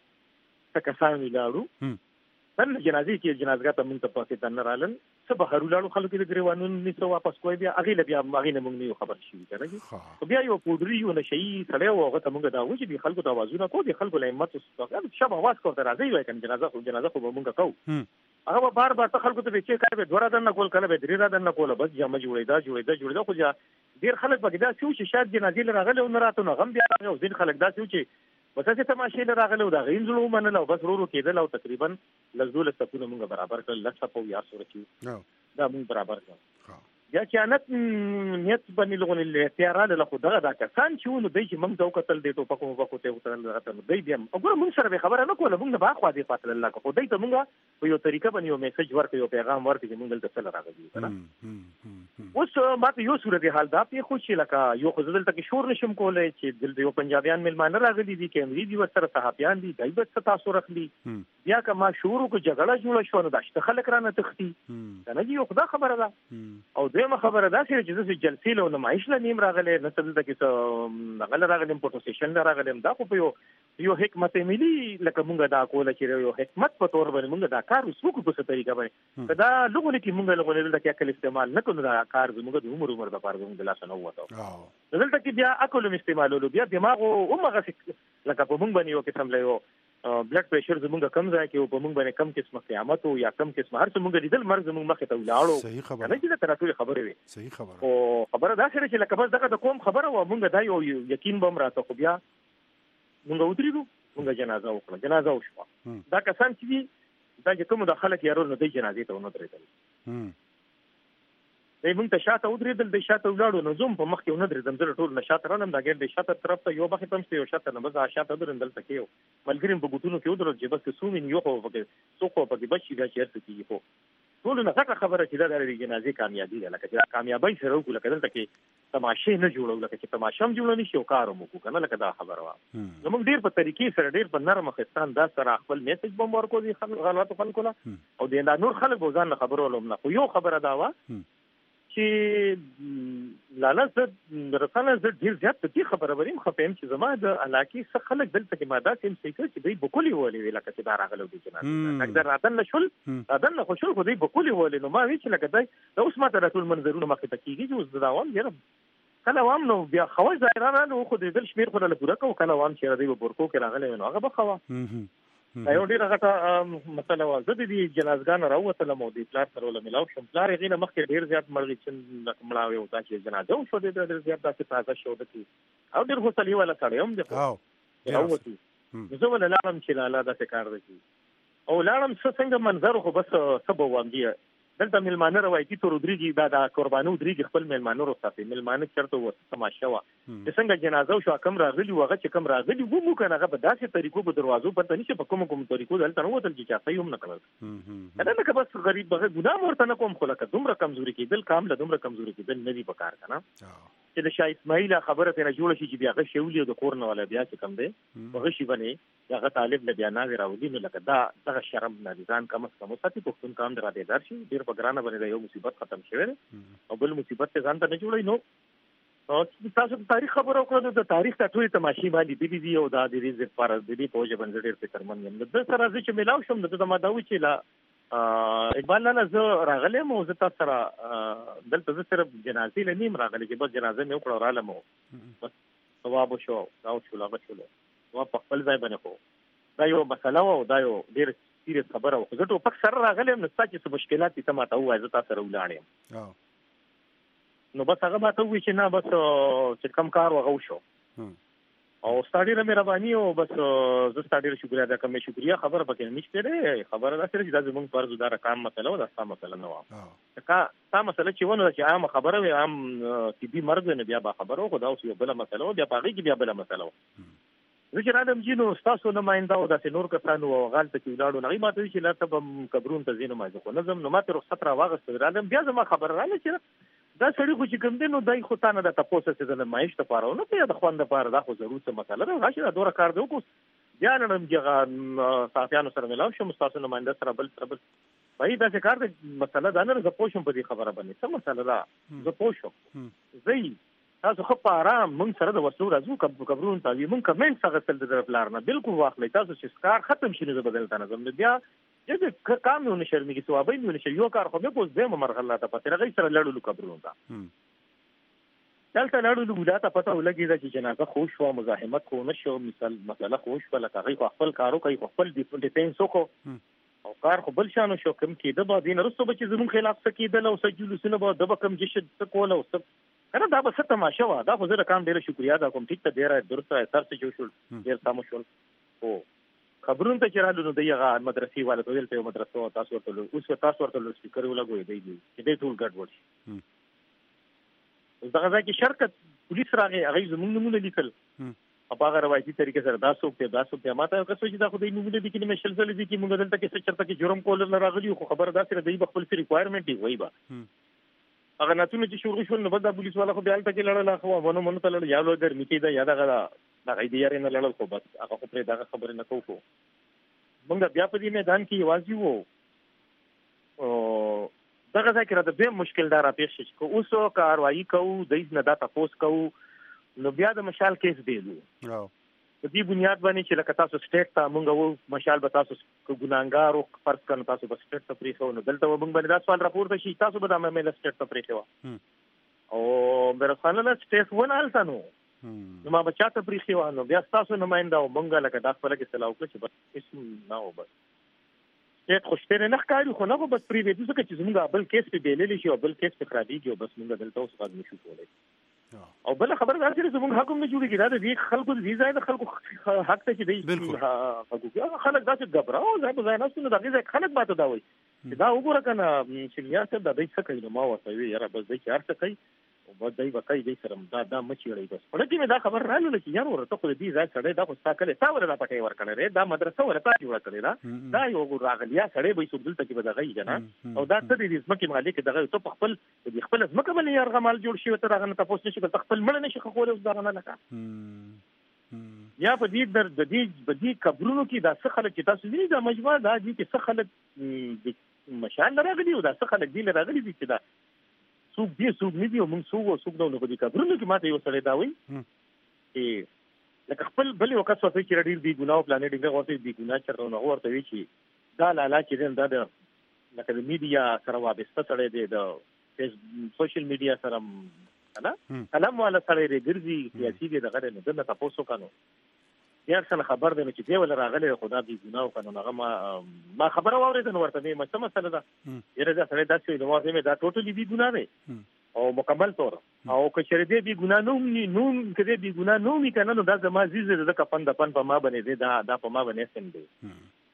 S3: کې تکسان ویلاړو تن جنازې کې جنازګه ته مونږ ته پاتې تن رالل څه به هرولانو خلکو کې د ګریوانو نيسو واپس کوی بیا اغه بیا اغه نه مونږ نه خبر شي کنه بیا یو پودری یو نشي سره وغه ته مونږ دا و چې خلکو ته आवाजونه کو دي خلکو له همت څخه شب आवाज کو ته راځي وای کنه جنازه خو جنازه خو مونږ کوو هغه بار بار ته خلکو ته چې کار به دوره دنه کول کله به درې را دنه کول بس جمع جوړیدا جوړیدا جوړیدا خو ډیر خلک به دا سوي چې شاید جنازې لراغله او نه راته نو غم بیا راغله او ځین خلک دا سوي چې بس چې تماشې لراغله او دا غینځلو منل او بس ورو کېدل او تقریبا لزول سپونه موږ برابر کړل لکه په یا سورچو دا موږ برابر کړل یا چې انت نیت باندې لغون الاختیار له خدای دا کسان چې ونه دی چې موږ دا وکتل دی ټوپکو وکړو ته وتل راته دی بیا وګوره موږ سره خبره نه کوله موږ به خو دې فاصله الله کو دی ته موږ په یو طریقه باندې یو میسج ورکړو یو پیغام ورکړو چې موږ دلته سره راغلي کنه اوس ماته یو صورت حال دا په خوشي لکه یو خو دلته کې شور نشم کولای چې دلته یو پنجابیان ملمانه راغلي دي کیمری دي ورسره صحافیان دي دای به تاسو رخلي بیا کما شروع کو جګړه جوړه شو نو داشته خلک رانه تختی کنه یو خدا خبره ده او دویمه خبره دا چې چې زه جلسې له نمایش له نیم راغلی نه څه دلته کې څه هغه راغلم فوټو سیشن له راغلم دا خو په یو یو حکمت ملي لکه مونږ دا کوله چې یو حکمت په تور باندې مونږ دا کار وسوکو په څه طریقه باندې دا لغونه کې مونږ لغونه دلته کې عقل استعمال نه کوو دا کار زموږ د عمر عمر د پاره زموږ د لاسه نه وته دلته کې بیا عقل استعمالولو بیا دماغ او هغه لکه په مونږ باندې یو قسم له یو بلډ پریشر زموږ کم ځای کې او په مونږ باندې کم قسمه قیامت او یا کم قسمه هر څه مونږ لیدل مرګ زموږ مخې ته ولاړو
S1: صحیح خبره
S3: نه چې دا ټول خبره وي
S1: صحیح خبره
S3: او خبره دا سره چې لکه بس دغه د کوم خبره و مونږ دا یو یقین بم راته خو بیا مونږ ودرېدو مونږ جنازه وکړه جنازه وشوه دا کسان چې دي دا چې کوم د خلک یارو نه د جنازې ته ونه درېدل دی مونږ ته شاته ودرېدل د شاته ولاړو نو زوم په مخ کې ونه درېدم زه ټول نه شاته رانم دا ګر د شاته طرف ته یو بخې تم یو شاته نه بس شاته درندل تکيو ملګریم په ګوتونو کې ودرل چې بس سومین یو خو پکې سو خو پکې بچي دا چیرته کیږي خو ټول نه څه خبره چې دا د جنازې کامیابی ده لکه چې کامیابی سره وکړه لکه دلته کې تماشې نه جوړول لکه چې تماشا هم جوړ نه شي او کار مو کو کنه لکه دا خبره وا زموږ ډیر په طریقې سره ډیر په نرم خستان دا سره خپل میسج بم ورکو دي غلط خلکو لا او د نور خلک وزن خبرولم نه خو یو خبره دا وا چې لاله زه رساله زه ډیر زیات په دې خبره وریم خپم چې زما د علاقې څخه خلک دلته کې ماده تم سیکر چې دوی بکولي ولې ویل کته دا راغلو دي جنازه اگر راتن نشول راتن نه خوشل خو دوی بکولي ولې نو ما وی چې لکه دای دا اوس ماته راتول منظرونه مخه ته کیږي چې اوس دا وام یره کله وام نو بیا خوځ ظاهرانه نو خو دې دل شمیر خو له پوره کو کله وام چې دوی ورکو کې راغلی نو هغه بخوا دا یو ډیره غټه مسله وه زه د دې جنازګانو راووتلم او د پلار سره له ملاو شوم پلار یې نه مخکې ډېر زیات مرغې چې مړاوې او دا چې جنازه وشو دی ډېر زیات داسې تازه شو ده چې او ډېر حوصلې والا سړی هم دی خو راووتو نو زه ولې لاړم چې لالا داسې کار دی او لاړم څه څنګه منظر خو بس څه به وایم دی دلته مېلمانه روایتي تور ودرېږي دا د قربانو ودرېږي خپل مېلمانه وروساتي مېلمانه چېرته وه تماشه وه چې څنګه جنازه وشوه کم راغلي وو هغه چې کم راغلي وو مو که نه هغه په داسې طریقو په دروازو پرته نه چې په کومو کومو طریقو دلته نه وتل چې چا صحیح هم نه کړل که نه لکه بس غریب بغیر ګناه ورته نه کوم خو لکه دومره کمزوري کېدل کام له دومره کمزوري کېدل نه دي په کار که نه چې د شاه اسماعیل خبره ترې جوړه شي چې بیا هغه شولي د کور نه والا بیا چې کم دی هغه شي باندې هغه طالب له بیا ناوې راولي نو لکه دا دغه شرم نه دي ځان کم از کم وساتي پښتون کام د رادیدار شي ډېر په ګرانه باندې د یو مصیبت ختم شوی او بل مصیبت ته ځان ته نه جوړوي نو تاسو د تاریخ خبره وکړو د تاریخ ته ټولې تماشې باندې دي دي او دا د دې لپاره د دې په وجه باندې ډېر فکرمن یم د سره چې ملاو شم د ما دا و چې لا اقبال لاله زه راغلم او زه تاسو سره دلته زه صرف جنازې له نیم راغلی چې بس جنازه مې وکړه رالم او بس ثواب وشو دا وشو هغه شولو نو په خپل ځای باندې خو دا یو مسله وه او دا یو ډېر سیریس خبره وه خو زه ټوپک سره راغلی یم نو ستا چې څه مشکلات دي ته ماته ووایه زه تا سره ولاړ یم نو بس هغه ماته ووایي چې نه بس چې کم کار و هغه وشو او ستا ډېره مهرباني او بس زه ستا ډېره شکریه ادا کوم شکریه خبره پکې نشته دی خبره داسې ده چې دا زموږ فرض دا رقم مسله وه دا ستا مسله نه وه ستا مسله چې ونه ده چې عامه خبره وي عام طبي مرض نه بیا به خبره وه خو دا اوس یو بله مسله وه بیا په هغې کې بیا بله مسله وه زه چې رالم جي نو ستاسو نماینده او داسې نور کسان وو هغه هلته چې ولاړو نو هغوی ما ته وایي چې لا ته به قبرونو ته ځې نو ما زه خو نه ځم نو ما ترې رخصت را واخېسته رالم بیا زما خبره راغله چې دا سړي خو چې کوم دی نو دی خو تا نه دا تپوس چې د نمایش دپاره ونه که یا د خوند دپاره دا خو ضرور څه مسله ده راشي دا دوره کار دی وکړو بیا نړم چې هغه صحافیانو سره ملاو شم ستاسو نماینده سره بل سره بل وایي داسې کار دی مسله دا نه زه پوه شم په دې خبره باندې څه مسله ده زه پوه شم زه تاسو خو په آرام مونږ سره د وسلو راځو قبرونو ته وي مونږ کمنټس اخیستل د پلار نه بالکل واخلئ تاسو چې کار ختم شي نو زه به دلته نه ځم بیا چې کام مې ونه شرمېږي ثوابۍ مې ونه شي یو کار خو مې په اوس دویمه مرحله ته پتې هغوی سره لړلو قبرونو ته دلته لړلو ګولا ته پته ولګېده چې جنازه خو شوه مزاحمت خو ونه شو مثال مسله خو شوه لکه هغوی خو خپل کار وکړي خو خپل ډیفینس وکړو او کار خو بل شان شو کوم کېده به دې نه وروسته به چې زموږ خلاف څه کېدل او څه جلوسونه به ده به کوم جشن څه کول او څه که نه دا به څه تماشه وه دا خو زه د کام ډېره شکریه ادا کوم ټیک ته ډېره درسته سر څه جوړ شول ډېر سمو شول خو خبرونو ته چې رالو نو دی هغه مدرسې والا ته ویل ته یو مدرسه وه تاسو ورته اوس تاسو ورته لوډ سپیکر ولګوئ دی چې دی ټول ګډوډ شي اوس دغه ځای کې شرکت پولیس راغی هغوی زموږ نومونه لیکل او په هغه روایتي طریقې سره دا څوک دی دا څوک دی ما ته یو کس وایي چې دا خو دی نومونه دي چې مې شل ځلې دي چې موږ دلته کې څه چېرته کې جرم کولو نه راغلي خو خبره داسې ده دوی به خپل څه ریکوایرمنټ وي وایي به هغه ناتونه چې شروع شول نو بس دا پولیس والا خو بیا هلته کې لړل خو ونو منو ته لړل یا لوی ګرمي کېده یا دغه دغه د یارې نه لړل خو بس هغه خو پرې دغه خبرې نه کوو خو موږ بیا په دې میدان کې یوازې وو دغه ځای کې را د دې مشکل دار پیښ شي چې اوس کاروایی کوو د نه دا تاسو کوو نو بیا د مشال کیس دی نو په دې بنیاد باندې چې لکه تاسو سټیټ ته مونږ وو مشال به تاسو ګناګار او فرض کړو تاسو به سټیټ ته پریښو نو دلته مونږ باندې دا سوال راپورته شي تاسو به د مېل سټیټ ته پریښو او برسانه سټیټ ونه الته نو نو ما بچا ته پریښو نو بیا تاسو نماینده او مونږ لکه دا خپل کې سلاو کړ چې بس اسم نه و بس سټیټ خوشته نه ښکاري خو نه بس پری دې څه چې زموږ بل کیس په بیللی شي او بل کیس په خرابېږي او بس مونږ دلته اوس غږ نشو کولای او بل خبر دا چې زموږ حق هم نه جوړیږي دا د دې خلکو د ویزا د خلکو حق ته چې دی حقوق خلک دا چې غبراو ځای په ځای نه ستنه دا غي خلک ماته دا وایي چې دا وګوره کنه چې یا څه د دې څه کوي نو ما ورته وی یاره بس دې چار څه کوي او بس دې وکړي دې سره دا دا مچېړي بس په دې مې دا خبر رااله چې یار ورته خو دې ځای سره دا خو ستا کله تا ورته پټې ور کړې دا مدرسه ورته جوړ کړې دا دا یو راغلیا سره به سوبدل ته کې بدغې جنا او دا څه دې ځمکې مالک دغه ته په خپل دې خپل ځمکه باندې یار غمال جوړ شي ته راغنه تاسو نشي په خپل مړ نشي خو له ځان نه لکه یا په دې در د دې په دې قبرونو کې دا څه خلک چې تاسو دې دا مجموعه دا دي چې څه خلک مشال راغلي او دا څه خلک دې راغلي دي چې دا څوک دې څوک نه دي او موږ څوک څوک نو په دې قبرونو کې ماته یو سره دا وایي چې لکه خپل بل یو کس وځي چې ډېر دی ګناه پلان ډېر ورته دی ګناه چرونه ورته وی چې دا لاله چې دا د لکه د میډیا سره وابسته سره دی د فیس سوشل میډیا سره نه کلام والا سره دی ګرځي سیاسي دی دغه نه دنه تاسو کانو یا څنګه خبر دی چې دی ول راغلی خدا دې ګناه کنه هغه ما ما خبره واورید نو ورته مې څه مسله ده یره دا سره دا چې نو ورته مې دا ټوټلی دی ګناه دی او مکمل طور او که چېرې دې دی ګناه نو نو کدی دی ګناه نو می کنه نو دا زما عزیز د کفن د پن په ما باندې دی دا دا په ما باندې سم دی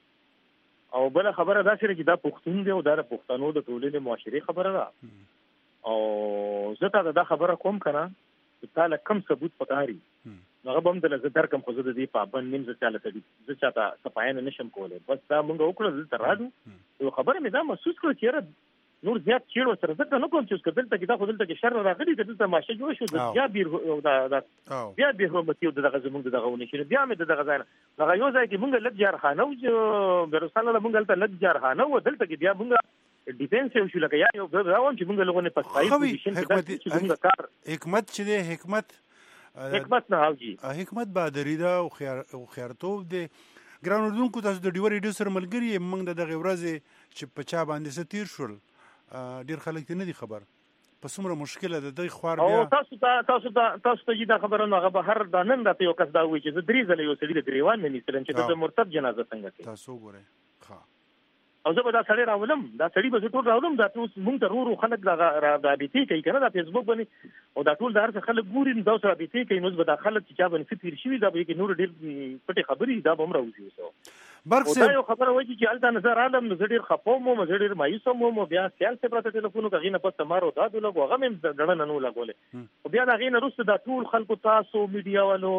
S3: او بل خبره دا چې دا پښتون دی او دا پښتنو د ټولنې معاشري خبره ده او زه ته دا خبره کوم کنه چې تعالی کم ثبوت پکاري هغه به هم د زه درکم خو زه د دې پابند نیم زه چاله تدې زه چاته صفاین نشم کولای بس دا مونږ وکړو دلته راځو یو خبره مې دا محسوس کړ چې نور زیات چیرو سره زه نه کوم چې دلته کې دا خو دلته کې شر راغلی دلته ماشه جوړ شو د بیا بیر دا بیا به حرمتي دغه زمونږ دغه ونه شي بیا مې دغه ځای هغه یو ځای کې مونږ لږ جارخانه او برساله مونږ دلته لږ جارخانه او دلته کې بیا مونږ ډیفنس یو شو لکه یا یو راوون چې مونږ لغونه پسای پوزیشن کې چې مونږ کار
S1: حکمت چې دی حکمت
S3: حکمت نه اوجي
S1: حکمت بادری دا او خيار او خيارتوب دی ګران اردوونکو تاسو د ډیور ریډیو سره ملګری موږ د دغه ورځې چې په چا باندې ستیر شول ډیر خلک نه دي خبر په څومره مشکله ده د خوار بیا
S3: او تاسو ته تاسو ته تاسو ته دا خبره نو هغه بهر د نن د یو کس دا وی چې درې ځله یو سړي د ګریوان نه نیسل چې د مرتد جنازه څنګه کوي
S1: تاسو ګورئ ښه
S3: او زه به دا سړی راولم دا سړی به ټول راولم دا ټول مونږ ته ورو خلک دا رابطې کوي کنه دا فیسبوک باندې او دا ټول د هر څه خلک ګوري دا سره رابطې کوي نو به دا خلک چې چا باندې فکر شي دا به کې نور ډېر پټي خبرې دا به هم راوځي وسو
S1: برکس
S3: دا یو خبره وایي چې الته نظر عالم نو ډېر خپوم مو ډېر مایوس مو بیا سیال څه پراته ټلیفون کوي نه پس مارو دا د لګو هغه مې ډړن نه لګولې او بیا دا غینه روسته دا ټول خلکو تاسو میډیا والو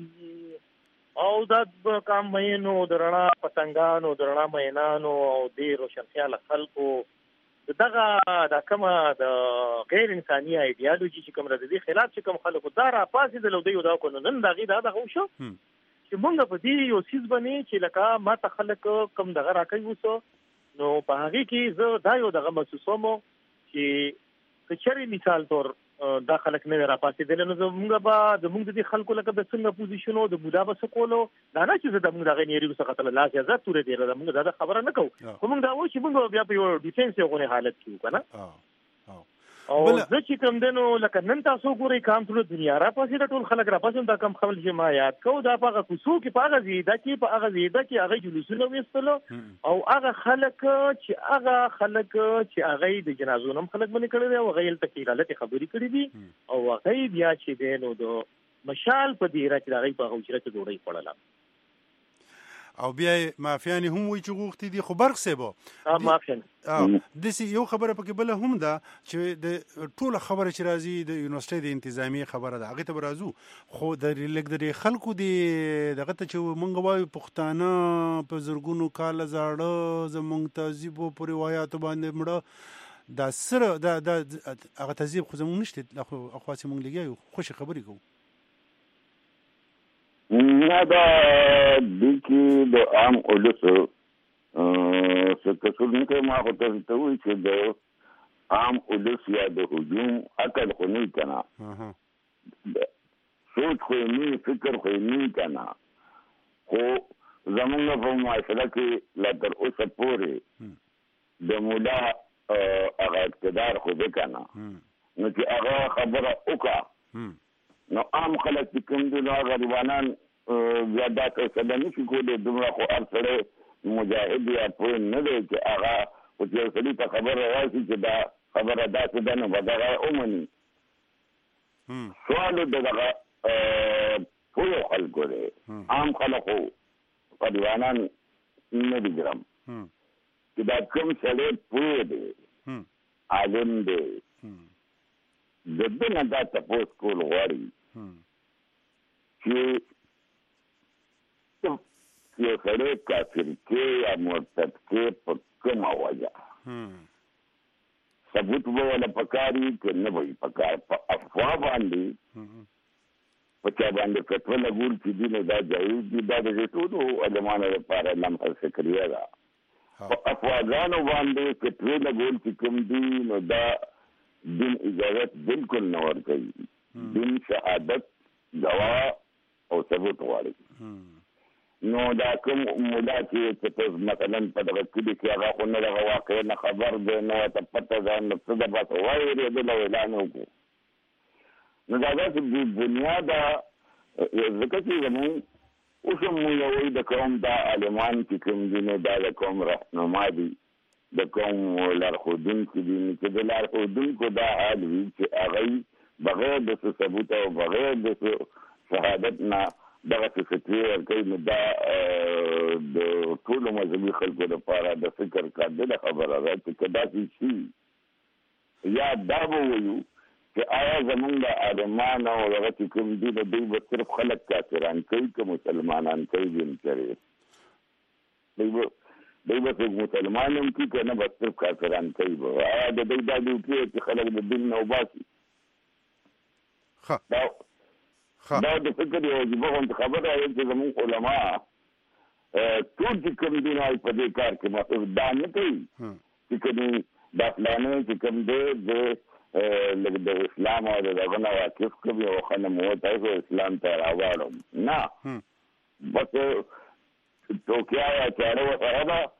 S3: او دا کام مینو درنا پتنګانو درنا مینانو او د روشنخیال خلکو دغه د کومه د غیر انساني ایډیالوژي چې کوم راځي خلاف چې کوم خلکو دا را پاسې د لودیو دا کو نن دغه دا دغه شو چې مونږ په دې یو سیس باندې چې لکه ما ته خلک کم دغه راکوي وسو نو په هغه کې زه دا یو دغه محسوسوم چې کچري مثال تور دا خلک نه را پاسې دل نو موږ به د موږ د خلکو لکه د څنګه پوزیشنو د بودا بس کولو دا نه چې د موږ دغه نیری وسه قتل لا اجازه تورې دی دا موږ دا خبره نه کوو کوم دا و چې موږ بیا په یو ډیفنس یو غونې حالت کې وکنه او زه چې کوم دنو لکه نن تاسو ګورئ کام ټول دنیا را پاسې د ټول خلک را پاسې دا کم خپل چې ما یاد کو دا په کوڅو کې په هغه زیاده کې په هغه زیاده کې هغه جلوسونه وستلو او هغه خلک چې هغه خلک چې هغه د جنازو نم خلک باندې کړی دی او هغه تل تکیرالت خبرې کړې دي او هغه بیا چې دینو د مشال په دیره کې هغه په غوچره کې ډوړی پړل
S1: او بیا مافیانی هم وی چې غوښتي دي خو برق سیبو
S3: ها مافیان
S1: د سی یو خبره پکې بل هم ده چې د ټوله خبره چې راځي د یونیورسيټي د انتظامی خبره ده هغه ته راځو خو د لګ د خلکو دی دغه ته چې مونږ وایو پښتانه په زرګونو کال زاړه زمونږ تهذیب او روایت باندې مړه دا سره دا د هغه تهذیب خو زمونږ نشته خو اخواسي مونږ لګیو خوش خبرې کوو
S2: نه دا د کې د عام اولس څه څه نه ما هوته ته وی چې د عام ولس یا د هجوم عقل خو نه کنه سوچ خو نه فکر خو نه کنه خو زمونږ په معاشره کې لا تر اوسه پورې د مولا هغه اقتدار خو ده کنه نو چې هغه خبره وکړه نو عام خلک چې کوم دي نو غریبانان بیا دا فیصله نشي کولی دومره خو هر سړی مجاهد یا پوه نه دی چې هغه خو چې یو سړي ته خبره راشي چې دا خبره داسې ده نو به دغه ومني سوال د دغه پوهو خلکو دی عام خلکو غریبانان نه دي ګرم چې دا کوم سړی پوه دی عالم دی د ده نه دا تپوس کول غواړي چې یو سړی کافر کې یا مرتد کې په کومه وجه ثبوت به ولا پکاري که نه وي پکار په افوا باندې په چا باندې فتوا لګول چې دي نو دا جایز دي دا د ټولو علمانو لپاره لمحه فکریه ده په افواګانو باندې فتوا لګول چې کوم دي نو دا دین اجازت بالکل نه ورکوي دین شهادت گواه او ثبوت غواړي نو دا کوم مولا چې تاسو مثلا په دغه کې کې هغه خو نه دغه واقع نه خبر دی نو ته پته ده نو څه د بس وایي دې له اعلان وکړو نو دا چې بنیاده ځکه چې زموږ اوس هم یو د قوم دا عالمان چې کوم دي نو دا د قوم رهنما دي د قوم لارښودونکي دي چې د لارښودونکو دا حال وي چې هغوی بغیر د ثبوت او بغیر د شهادت نه دغه فتوی ورکوي نو دا د ټولو مذهبي خلکو لپاره د فکر قابله خبره ده چې که داسې شي یا دا به ووایو چې آیا زمونږ د عالمان او دغه چې کوم دي نو دوی به صرف خلک کافران کوي که مسلمانان کوي دي نچرې دوی به دوی به څوک مسلمان هم کوي که نه به صرف کافران کوي به آیا د دوی دا دي وکړي چې خلک د دین نه وباسي دا دا د فکر یو عجیبه غونډه خبره ده چې زموږ علما ټول چې کوم دي نو په دې کار کې مطلب دا نه کوي چې کوم دا پلانونه چې کوم دی د لکه د اسلام او د دغه نه واقف کوي او خانه مو تاسو اسلام ته راوړم نه بس توکیا یا چاره وسره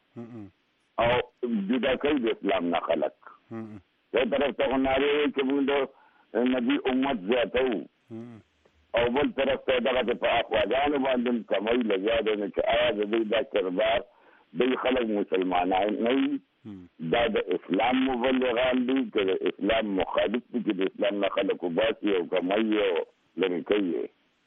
S2: ده او جدا کوي د اسلام نه خلق یو طرف ته ناري چې موږ د نبی امت زیاتو او بل طرف ته دغه په افواجانو باندې کمای لګیا دی چې آیا د دې دا کردار د خلک مسلمانان نه دا د اسلام مبلغان دي چې د اسلام مخالف دي چې د اسلام نه خلک وباسي او کمای او لري کوي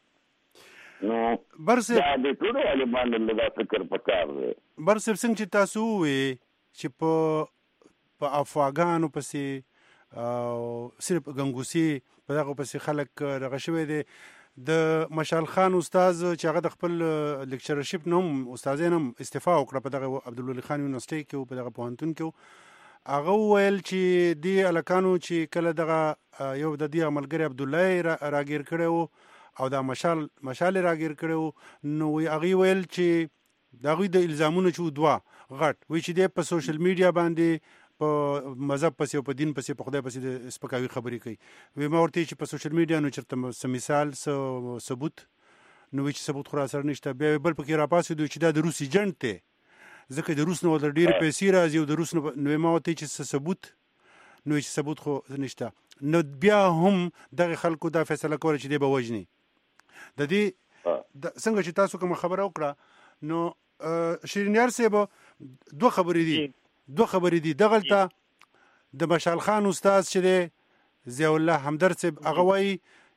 S2: نو برسه دا د ټولو علمانو له فکر پکار دی
S1: برسه څنګه چې تاسو وي چې په په افواګانو پسې او صرف غنګوسی په دغه پسې خلک دغه شوی دی د مشال خان استاد چې هغه د خپل لیکچرشپ نوم استادین هم استعفا وکړه په دغه عبدالولي خان یونیورسيټي کې په دغه پوهنتون کې هغه ویل چې دی الکانو چې کله دغه یو د دې عملګری عبد الله راګیر کړو او دا مشال مشال راګیر کړو نو هغه ویل چې دغه د الزامونو چې دوا غټ وی چې د په سوشل میډیا باندې په مذهب پسې او په دین پسې په خدای پسې د سپکاوي خبرې کوي وی ما ورته چې په سوشل میډیا نو چرته سم مثال ثبوت نو چې ثبوت خو سره نشته بیا بل پکې را پاسې دوی چې دا د روس ایجنټ ته ځکه د روس نو د ډېر پیسې راځي او د روس نو ما ورته چې ثبوت نو چې ثبوت خو نشته نو بیا هم دغه خلکو دا فیصله کوله چې دی به وجني د دې څنګه چې تاسو کوم خبره وکړه نو شیرینیار صاحب دوه خبرې دي دو خبرې دي دغلته د مشال خان استاد چې دی ضیاء الله همدرد صاحب هغه وایي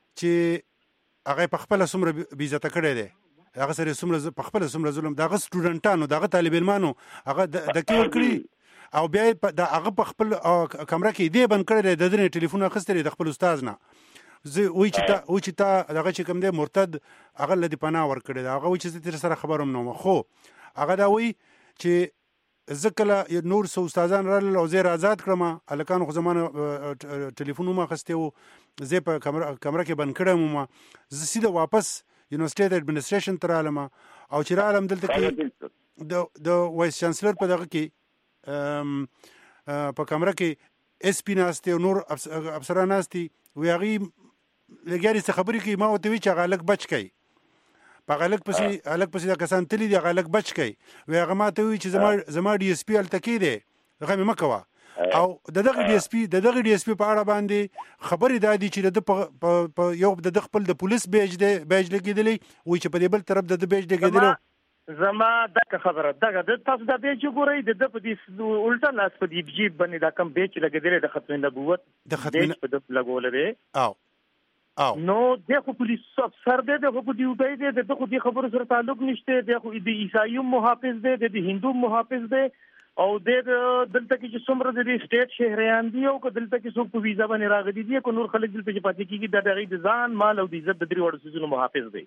S1: چې هغه په خپله څومره بې عزته کړی دی هغه سره څومره په خپله څومره ظلم د هغه سټوډنټانو د هغه طالب علمانو هغه دکې ورکړي او بیا د هغه په خپل کمره کې دې بند کړی دی د ده نه ټلیفون اخیستی دی د خپل استاد نه زه وایي چې تا وایي چې تا دغه چې کوم دی مرتد هغه له دې پناه ورکړی دی هغه وایي چې زه تر سره خبر هم نه وم خو هغه دا وایي چې زه کله نور څو استادان رالل او زه یې آزاد کړم هلکانو خو زمانه ټلیفون هم اخیستی و زه یې په کمره کې بند کړی وم زه سیده واپس یونیورسټي د اډمنسټریشن ته رالم او چې رالم دلته کې د وایس چانسلر په دغه کې په کمره کې اس پی ناستې او نور افسران ناستې وی هغې لګیارې څه خبرې کوي. ما ورته وی چې هغه هلک بچ کوي، په هغه هلک پسې هلک پسې دا کسان تللي دي، هغه هلک بچ کوي. وی هغه ما ته وی چې زما زما ډي اس پي هلته کې دی، هغه مې مه کوه. او د دغه ډي اس پي د دغه ډي اس پي په اړه باندې خبرې دا دي چې د ده په یو د ده خپل د پولیس بیج دی بیج لګېدلی وایي چې په دې بل طرف د ده بیج لګېدلی.
S3: زما دغه خبره دغه د تاسو دا بیج وګورئ، د ده په دې الټا لاس په دې جیب باندې دا کم بیج لګېدلی د ختم نبوت
S1: د ختم
S3: په ده لګولی دی.
S1: او او
S3: نو د خو پولیس افسر دی، د خو په ډیوټۍ دی، د خو دې خبرو سره تعلق نشته، د خو د عیسایي محافظ دی، د هندو محافظ دی، او د دلته کې چې څومره د سټیټ شهریان دي او که دلته کې څوک په ویزا باندې راغلي دي، که نور خلک دلته چې پاتې کېږي دا د هغوی د ځان مال او د عزت د درې واړو څیزونو محافظ دی.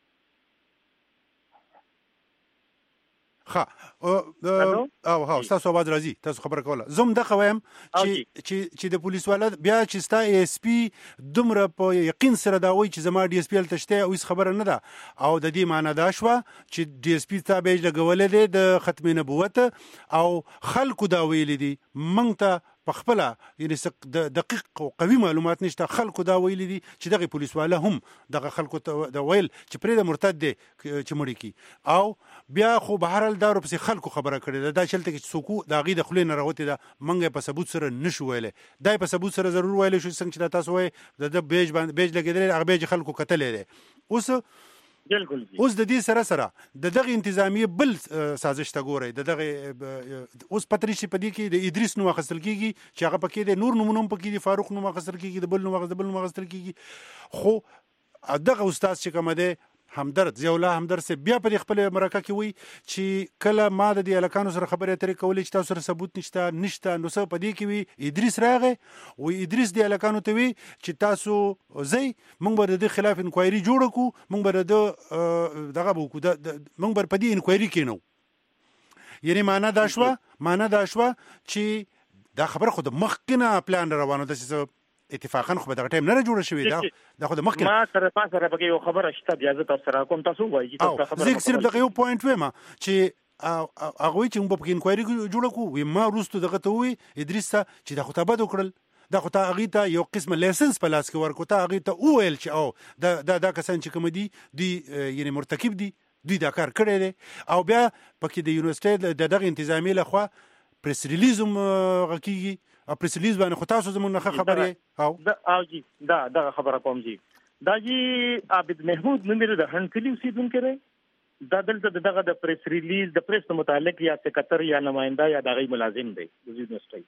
S1: ښه او ها ستاسو اواز راځي، تاسو خبره کوله. زه هم دغه وایم چې چې د پولیس والا بیا چې ستا ای اس پي دومره په یقین سره دا وایي چې زما ډي اس پي هلته شته او هېڅ خبره نه ده، او د دې معنا دا شوه چې ډي اس پي تا بیج لګولی دی د ختم نبوت، او خلکو دا ویلي دي، موږ ته په خپله یعنې د دقیق او قوي معلومات نشته. خلکو دا ویلي دي چې دغه پولیس والا هم دغه خلکو ته د ویل چې پرېږده مرتد دی چې مړی کي. او بیا خو بهرحال دا ورپسې خلکو خبره کړې ده، دا چې هلته کې څوک د هغې د خولې نه راوتې ده، موږ یې په ثبوت سره نه شو ویلی. دا یې په ثبوت سره ضرور ویلی شو، څنګه چې دا تاسو وایئ د ده بیج باندې بیج لګېدلی، هغه بیج خلکو کتلی دی. اوس
S3: بالکل
S1: اوس د دې سره سره د دغه انتظامیه بل سازش ته ګورئ، د دغه اوس پته نشي په دې کې د ادریس نوم اخیستل کېږي چې هغه پکې دی، نور نومونه هم پکې دي، فاروق نوم اخیستل کېږي، د بل نوم د بل نوم اخیستل کېږي. خو دغه استاد چې کومه دی همدرد ضیاء الله همدرد صاحب بیا په دې خپل مرکه کې وایي چې کله ما د دې هلکانو سره خبرې اترې کولې چې تاسو سره ثبوت نشته نشته نو څه په دې کې وي ادریس راغی، وایي ادریس دې هلکانو ته وي چې تاسو ځئ موږ به د دې خلاف انکوایري جوړه کړو، موږ به د ده دغه به وکړو، موږ به په دې انکوایري کېنو. یعنې معنا دا شوه معنا دا شوه چې دا خبره خو د مخکې نه پلان روانه ده چې اتفاقا خو به دغه ټایم نه جوړه شوې، دا خو د مخکې
S3: ما سره ما سره پکې یو خبره شته، بیا زه تاسو سره کوم، تاسو ووایئ چې تاسو خبره
S1: زه صرف دغه یو پوینټ وایم چې هغه وایي چې موږ به پکې انکوایري جوړه کړو. وایي ما وروستو دغه ته ووایي ادریس ته چې دا خو تا بد وکړل، دا خو تا هغې ته یو قسمه لایسنس په لاس کې ورکړو، تا هغې ته وویل چې او دا دا دا کسان چې کوم دي دوی یعنې مرتکب دي، دوی دا کار کړی دی. او بیا پکې د یونیورسټۍ د دغه انتظامیې لخوا پریس ریلیز هم غږېږي، او پریس ریلیز باندې خو تاسو زموږ نه ښه خبر یې.
S3: او او جی دا دغه خبره کوم جی دا جی عابد محمود نوم یې د هند کلي اوسېدونکی دی. دا دلته دغه د پریس ریلیز د پریس متعلق یا سکتر یا نماینده یا د هغوی ملازم دی د یونیورسټۍ،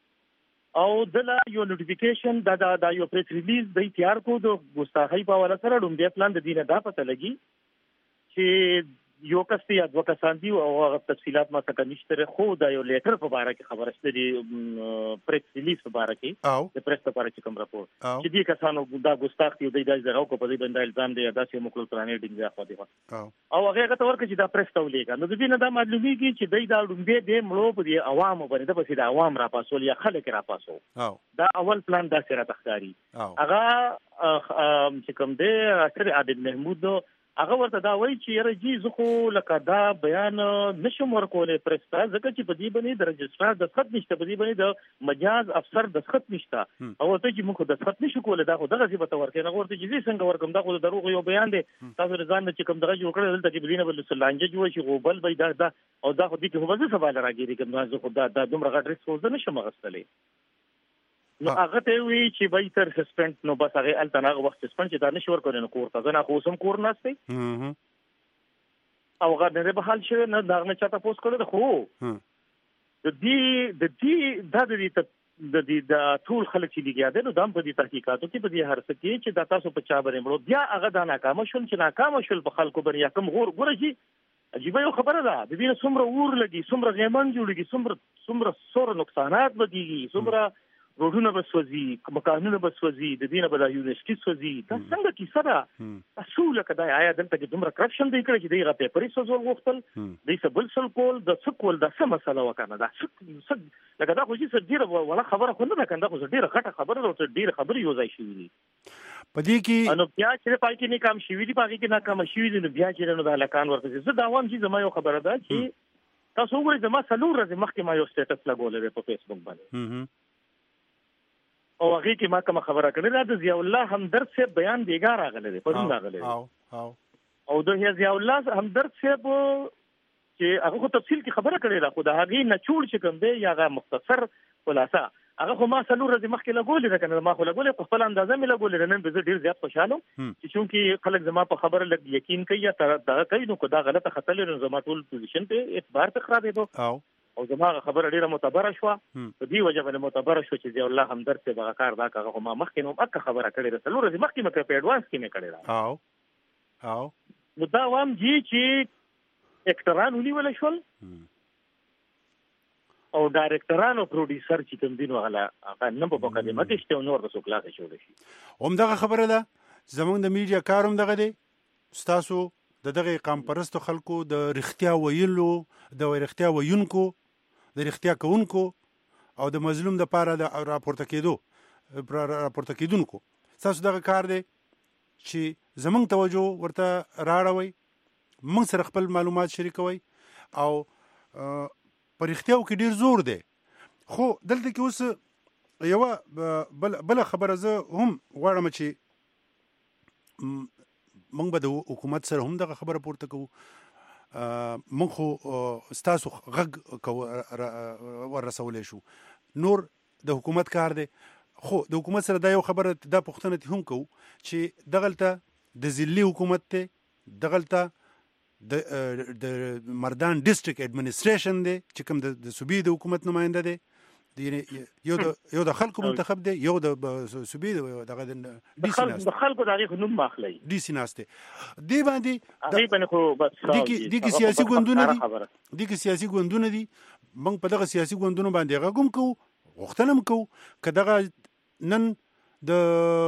S3: او دله یو نوټیفیکیشن دا دا یو پریس ریلیز دی تیار کو د ګستاخۍ په حواله سره. لومړی پلان د دې نه دا پته لګي چې یو کس یا دوه کسان دي او هغه تفصیلات ما څخه نشته، خو دا یو لیټر په باره کې خبره شته دی، پریس ریلیز په باره کې د پریس په باره کې کوم راپور چې دې کسانو دا ګستاخ دي، دوی دا ځای کو په دې باندې الزام دی داسې مکلل پرانې ډینګ ځای خو دی او هغه هغه ته ورکړي چې دا پریس ته ولېږه. نو د دې نه دا معلومیږي چې دوی دا لومړی دی مړو په دې عوامو باندې د پسې د عوام راپاسول یا خلک راپاسول، دا اول پلان داسې راته ښکاري. هغه چې کوم دی ډاکټر عابد محمود هغه ورته دا وایي چې یاره جي زه خو لکه دا بیان نشم ورکولی پریس ته، ځکه چې په دې باندې د رجسټرار دستخط نشته، په دې باندې د مجاز افسر دستخط نشته، او ورته چې موږ خو دستخط نشو کولی، دا خو دغسې به ته ورکوې. هغه ورته چې زه څنګه ورکړم، دا خو د دروغو یو بیان دی، تاسو د ځان نه چې کوم دغه جوړ کړی دلته چې بلینه به لانجه جوړه شي غوبل به دا دا او دا خو دې کې خو به زه سبا له راګیرېږم، نو زه خو دا دا دومره غټ ریسک خو زه نشم اخیستلی. نو هغه ته وی چې به تر سسپند نو بس هغه الته هغه وخت سسپند چې دا نشي ورکول نو کور ته ځنه خو سم کور نهسته او هغه نه به حال شي نه دا نه چاته پوس کړو خو د دې د دې د دې د دې د ټول خلک چې لګیا دي نو دام په دې تحقیقاتو کې په دې هر څه کې چې دا تاسو په چا باندې مړو بیا هغه دا ناکام شول چې ناکام شول په خلکو باندې یا کوم غور ګورږي عجیب یو خبره ده د دې څومره ور لګي څومره غیمن جوړيږي څومره څومره سور نقصانات بدیږي څومره روډونه بسوځي مکانونه بسوځي د دې نه بل یونیورسيټي سوځي دا څنګه کیسه ده اصول کدا آیا دلته کې دومره کرپشن دی کړی چې دغه پیپرې سوزول غوښتل د سبل سل کول د سکول د سم مسله وکنه دا څه لکه دا خو چې ډیره ولا خبره خو نه ده کنده خو ډیره غټه خبره او ډیره خبره یو ځای شوې دي
S1: په دې کې
S3: انو بیا چې پای کې نه کام شوې دي پای کې نه کام شوې دي بیا چې نو د لکان ورته زه دا وایم چې زما یو خبره ده چې تاسو وګورئ زما څلور ورځې مخکې ما یو سټیټس لګولې په فیسبوک باندې او هغه کې ما کوم خبره کړې ده د ضیاء الله همدرد صاحب بیان بیګار راغلی دی پرون راغلی دی
S1: او او
S3: او د ضیاء الله همدرد صاحب چې هغه تفصیل کې خبره کړې ده خو د هغه نچوړ چې کوم دی یا هغه مختصر خلاصه هغه خو ما سلور ورځې مخکې لګولې ده کنه ما خو لګولې په خپل اندازه مې لګولې نن به ډیر زیات خوشاله چې چونکی خلک زما په خبره لګ یقین کوي یا دا کوي نو کو دا غلطه خطا لري زما ټول پوزیشن ته اعتبار ته خراب دی
S1: او
S3: او زما خبره ډیره معتبره شو په دې وجه باندې معتبره شو چې ضیاء الله همدرد ته دغه کار دا کاغه ما مخکې نو اکه خبره کړې ده سلور ورځې مخکې مې په اډوانس کې مې کړې ده
S1: او او
S3: نو دا وام جی چې اکټران ونیول شول او ډایرکټران او پروډوسر چې کوم دینو غلا هغه نه په مقدمه کې شته نور د سوکلاته شول شي
S1: هم دغه خبره ده زمونږ د میډیا کاروم دغه دی تاسو د دغه قام پرستو خلکو د رښتیا ویلو د رښتیا ویونکو د رښتیا کوونکو او د مظلوم د پاره د راپورته کېدو راپورته کېدونکو تاسو دغه کار دی چې زمونږ توجه ورته راړوي موږ سره خپل معلومات شریکوي او پر رښتیاو کې ډیر زور دی خو دلته کې اوس یو بل بل خبره زه هم غواړم چې موږ به د حکومت سره هم دغه خبره پورته کوو موږ خو ستاسو غږ ورسولی شو نور د حکومت کار دی خو د حکومت سره دا یو خبره دا پوښتنه هم کوو چې دغلته د ذلي حکومت دی دغلته د مردان ډیسټریکټ اډمنسټریشن دی چې کوم د صوبې د حکومت نماینده دی یو د یو د خلکو منتخب دی یو د صوبې دغه ډي سي ناست
S3: د خلکو دغه نوم ماخلی
S1: ډي سي ناست دی باندې
S3: هغه باندې خو بس
S1: دي کې سیاسي ګوندونه دي دي کې سیاسي ګوندونه دي موږ په دغه سیاسي ګوندونو باندې هغه کوم کوو غوښتنه هم کوو که دغه نن د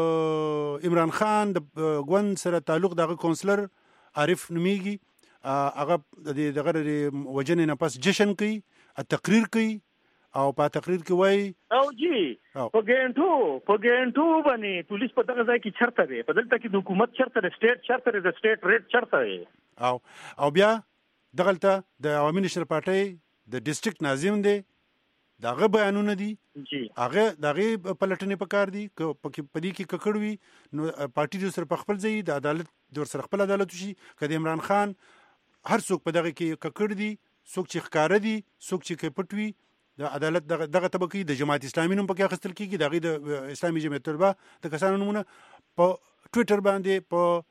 S1: عمران خان د ګوند سره تعلق دغه کونسلر عارف نومیږي هغه د دغه وجنې نه پس جشن کوي تقریر کوي او په تقریر کې وای
S3: او جی په ګینټو په ګینټو باندې پولیس په دغه ځای کې چرته دی په دلته کې د حکومت چرته دی سټیټ چرته دی د سټیټ ریټ چرته دی
S1: او او بیا دغلته د عوامي نشر پارټي د ډیسټریکټ ناظم دی داغه بیانونه دي
S3: جی
S1: هغه دغه پلټنې پکار دي ک په دې کې ککړوي نو پارټي سره په خپل ځای د عدالت د سره خپل عدالت شي کله عمران خان هر څوک په دغه کې ککړ دي څوک چې ښکار دي څوک چې پټوي د عدالت دغه دغه طبقه د جماعت اسلامي نوم پکې اخیستل کیږي دغه د اسلامي جمعیت طلبه د کسانو نومونه په ټوئیټر باندې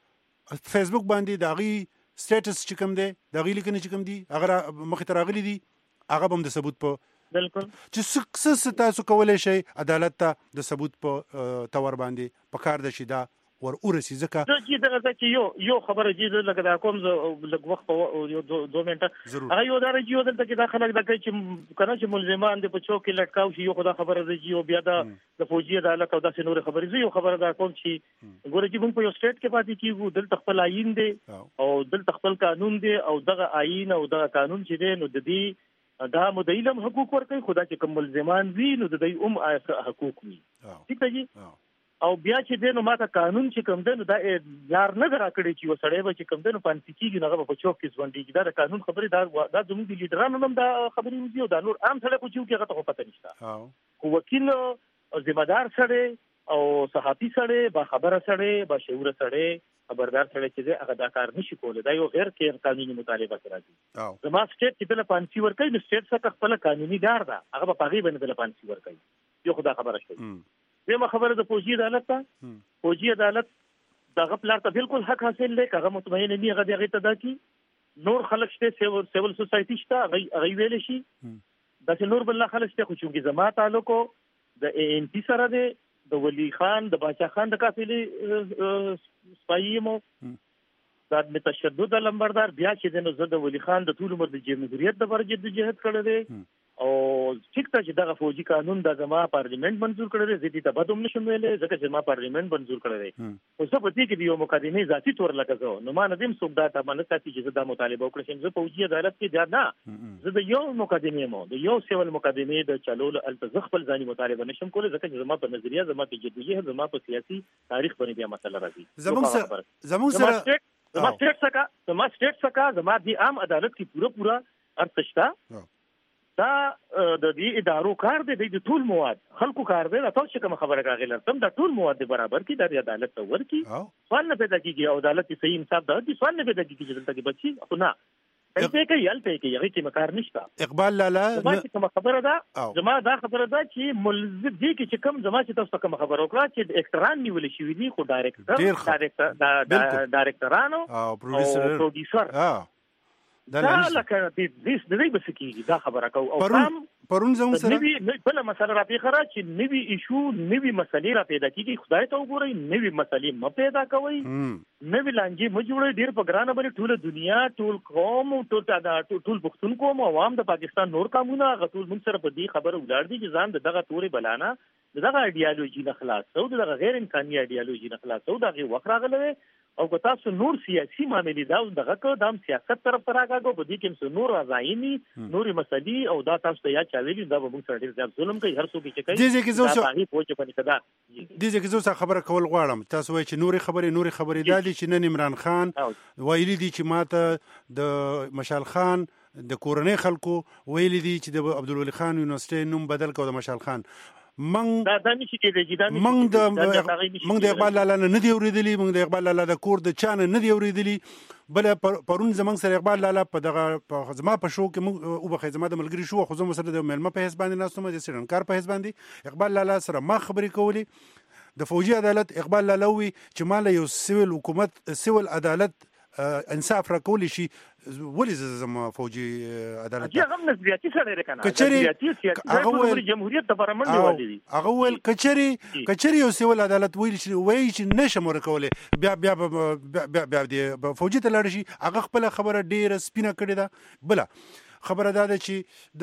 S1: په فیسبوک باندې دغه سټیټس چې کوم دی دغه لیکنه چې کوم دی هغه مخ ته راغلي دي هغه هم د ثبوت په
S3: بالکل
S1: چې څه تاسو کولای شئ عدالت ته د ثبوت په تور باندې په کار د شي دا ور ورسي ځکه
S3: دا چې دغه چې یو یو خبره چې لکه دا کوم لږ وخت یو دوه منټه هغه یو دا چې یو دلته کې دا خلک دا کوي چې کنه چې ملزمان د پچو کې لټکاو شي یو خدای خبره دی یو بیا دا د فوجي عدالت او د سنور خبرې زه یو خبره دا کوم چې ګوره چې موږ په یو سټیټ کې پاتې کیږو دلته خپل آئین دی او دلته خپل قانون دی او دغه آئین او دغه قانون چې دی نو د دې دا مدعیلم حقوق ورکوي خدا چې کوم ملزمان وي نو د دې هم حقوق وي ٹھیک دی او بیا چې دینو ماته قانون چې کوم دنو دا یار نه راکړي چې وسړی به چې کوم دنو پانسی کیږي نو په چوک کې ځوندې دا قانون خبرې دا دا زموږ د لیډرانو هم دا خبرې وځي او دا نور عام سره کوم چې هغه ته پته نشته او وکیل او ذمہ دار سره او صحافي سره با خبره سره با شعور سره خبردار سره چې هغه دا کار نشي کولای دا یو غیر قانوني مطالبه راځي زما سټیټ چې بل پانسی ورکوي نو سټیټ څخه خپل قانوني دار دا هغه په پاغي باندې بل پانسی ورکوي یو خدا خبره شوی دغه خبره د فوجي عدالت ته فوجي عدالت دغه پلار ته بالکل حق حاصل دی هغه مطمئن نه هغه دغه ته دا کی نور خلک شته سیول سیول سوسایټي شته هغه ویل شي د نور بل خلک شته خو چې زما تعلق د ان پی سره دی د ولی خان د باچا خان د قافلې سپایمو د متشدد لمبردار بیا چې د نو د ولی خان د ټول عمر د جمهوریت د برجد جهاد کړی دی او ټیک ته چې دغه فوجي قانون د زما پارلیمنت منزور کړی دی زه دې ته بدوم نشم ویلې ځکه چې ما پارلیمنت منزور کړی دی او څه پتی کې یو مقدمه ذاتی تور لګځو نو ما ندیم څوک دا ته باندې ساتي چې دا مطالبه وکړم چې فوجي عدالت کې دا نه زه د یو مقدمه مو د یو سیول مقدمه د چلول التزخ خپل ځاني مطالبه نشم کولای ځکه چې زما په نظریه زما په جديه زما په سیاسي تاریخ باندې بیا مسله راځي
S1: زموږ سره زموږ سره
S3: زما سټیټ څخه زما سټیټ څخه زما د عام عدالت کې پوره پوره ارتشتا دا د دې ادارو کار دی د ټول مواد خلکو کار دی تاسو کوم خبره راغله تم دا ټول مواد برابر کی د عدالت ور کی سوال نه پیدا کیږي او عدالت صحیح انصاف دا دي سوال نه پیدا کیږي چې دلته کې بچي خو نه دلته کې یالته کې یغې کې مکار نشته.
S1: اقبال لالا
S3: کوم خبره ده زما دا خبره ده چې ملزم دي چې کوم زما چې تاسو کوم خبره وکړه چې اکټران نیول شوی دي خو ډایرکټر ډایرکټر ډایرکټرانو او پروډوسر
S1: دا
S3: لکه د دې د دې بس کیږي دا خبره کو او
S1: پرون پرون زموږ سره
S3: نوی بل مسله را پیښه را چې نوی ایشو نوی مسلې را پیدا کیږي خدای ته وګورئ نوی مسلې م پیدا کوي نوی لانجې م جوړي ډیر په ګرانه باندې ټول دنیا ټول قوم ټول ټول پښتون قوم او عوام د پاکستان نور قومونه غټول موږ سره په دې خبره ولاړ دي چې ځان دغه تورې بلانه دغه ایډیالوژي نه خلاص او دغه غیر انساني ایډیالوژي نه خلاص او دغه وخت راغله او که تاسو نور سیاسي معاملې دا دغه کو دام سیاست طرف راغاګو په دې کې څو نور راځيني نورې مسلې او دا تاسو ته یا چا ویلي دا به موږ سره ډیر ځاب ظلم کوي هر څوک چې کوي
S1: دې کې زو
S3: هغه پوهه پني کدا
S1: دې کې زو خبره کول غواړم تاسو وایي چې نورې خبرې نورې خبرې دا دي چې نن عمران خان ویلي دي چې ماته د مشال خان د کورنۍ خلکو ویلي دي چې د عبدالولي خان یونیورسيټي نوم بدل کړو د مشال خان من
S3: دا د نشي کېږي دا
S1: من د من د اقبال لالا نه دی اوریدلی من د اقبال لالا د کور د چانه نه دی اوریدلی بل پرون زمنګ سره اقبال لالا په دغه زما په شو کې او بخې زما د ملګری شو خو زما سره د ملما په حساب باندې ناستم د سرنکار په حساب باندې اقبال لالا سره ما خبرې کولې د فوجي عدالت اقبال لالا وی چې مال یو سیول حکومت سیول عدالت انصاف را کولی شي ولې زما فوجي عدالت
S3: هغه هم نسبیاتي سره لري
S1: کچري
S3: هغه جمهوریت د برمنډ والي دي
S1: هغه ول کچري کچري یو سیول عدالت ویل شي وایي چې نشم ورکولې بیا بیا بیا بیا د فوجي ته لاړ شي هغه خپل خبره ډیره سپینه کړې ده بل خبره دا ده چې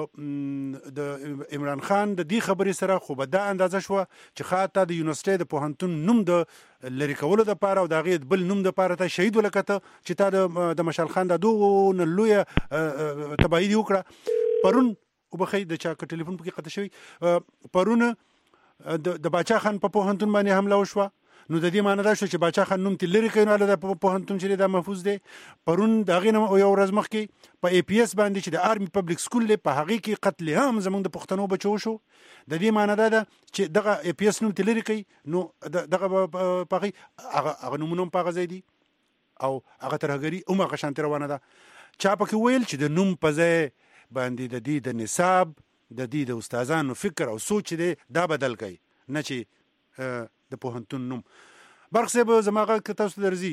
S1: د د عمران خان د دې خبرې سره خو به دا اندازه شو چې خاطه د یونیورسيټي د پوهنتون نوم د لری کولو د پاره او د غید بل نوم د پاره ته شهید ولکته چې تا د مشال خان د دوه نه لوی تبعید وکړه پرون وبخې د چا ک ټلیفون پکې قطع شوی پرون د باچا خان په پوهنتون باندې حمله وشوه نو د دې معنی دا شو چې باچا خان نوم تل لري کینو د پوهنتون چې د محفوظ دی پرون د غینم او یو ورځ مخکې په ای پی ایس باندې چې د آرمی پبلک سکول په هغه کې قتل عام زمونږ د پښتنو بچو شو د دې معنی دا ده چې دغه ای پی ایس نوم تل لري کوي نو دغه په هغه نومونو په غځي دي او هغه ترهګری او هغه شانت روانه ده چا پکې ویل چې د نوم په ځای باندې د دې د نصاب د دې د استادانو فکر او سوچ دی دا بدل کوي نه چې د پوهنتون نوم برخ صاحب زماغه که تاسو درځي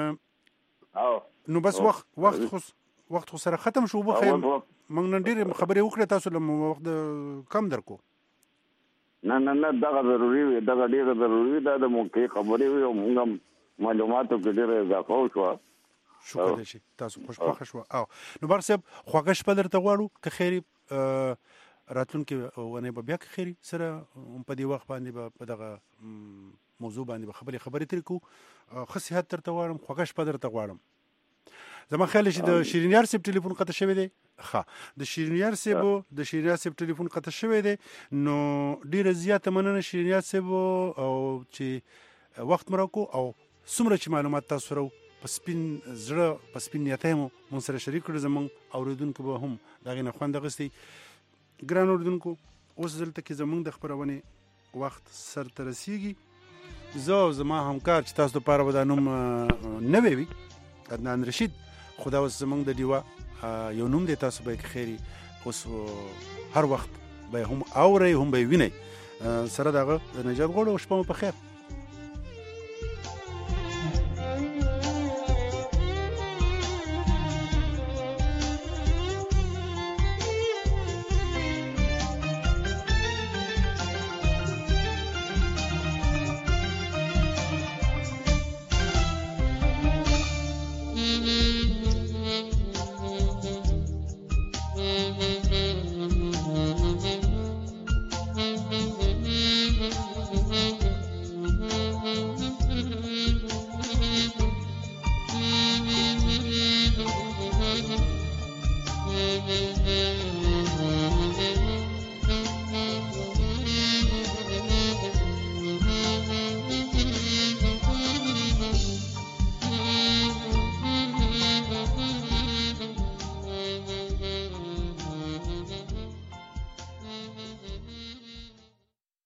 S2: او
S1: نو بس وخت وخت خو وخت خو سره ختم شو بخیر موږ نن ډیر خبرې وکړه تاسو له وخت کم درکو
S2: نه نه نه دا ضروري وي دا ډیر ضروري دا د موقع خبرې وي او موږ معلوماتو کې ډیر اضافه وشو
S1: شکر شي تاسو خوشبخته شو او نو برخ صاحب خوږه شپه درته غواړو که خیری راتلونکي ونه به بیا خيري سره په دې وخت باندې په دغه موضوع باندې خبرې خبرې تر کو خو صحت ترته غواړم خوښ په درته غواړم زما خیال چې د شیرینیار سیب ټلیفون قطع شوی دی ښه د شیرینیار سیب د شیرینیار سیب ټلیفون قطع شوی دی نو ډیره زیاته مننه شیرینیار سیب او چې وخت مرکو او څومره چې معلومات تاسو سره په سپین زړه په سپین نیت مو مون سره شریک کړو زمونږ اوریدونکو به هم دغه نه خوند غستي ګران اوریدونکو اوس دلته کې زمونږ د خبرونه وخت سر ته رسیږي زه زما همکار چې تاسو لپاره به دا نوم نه وي عدنان رشید خدا اوس زمونږ د دیوا یو نوم دی تاسو به خیري اوس هر وخت به هم اوري هم به ویني سره دغه نجات غوړو شپه په خیر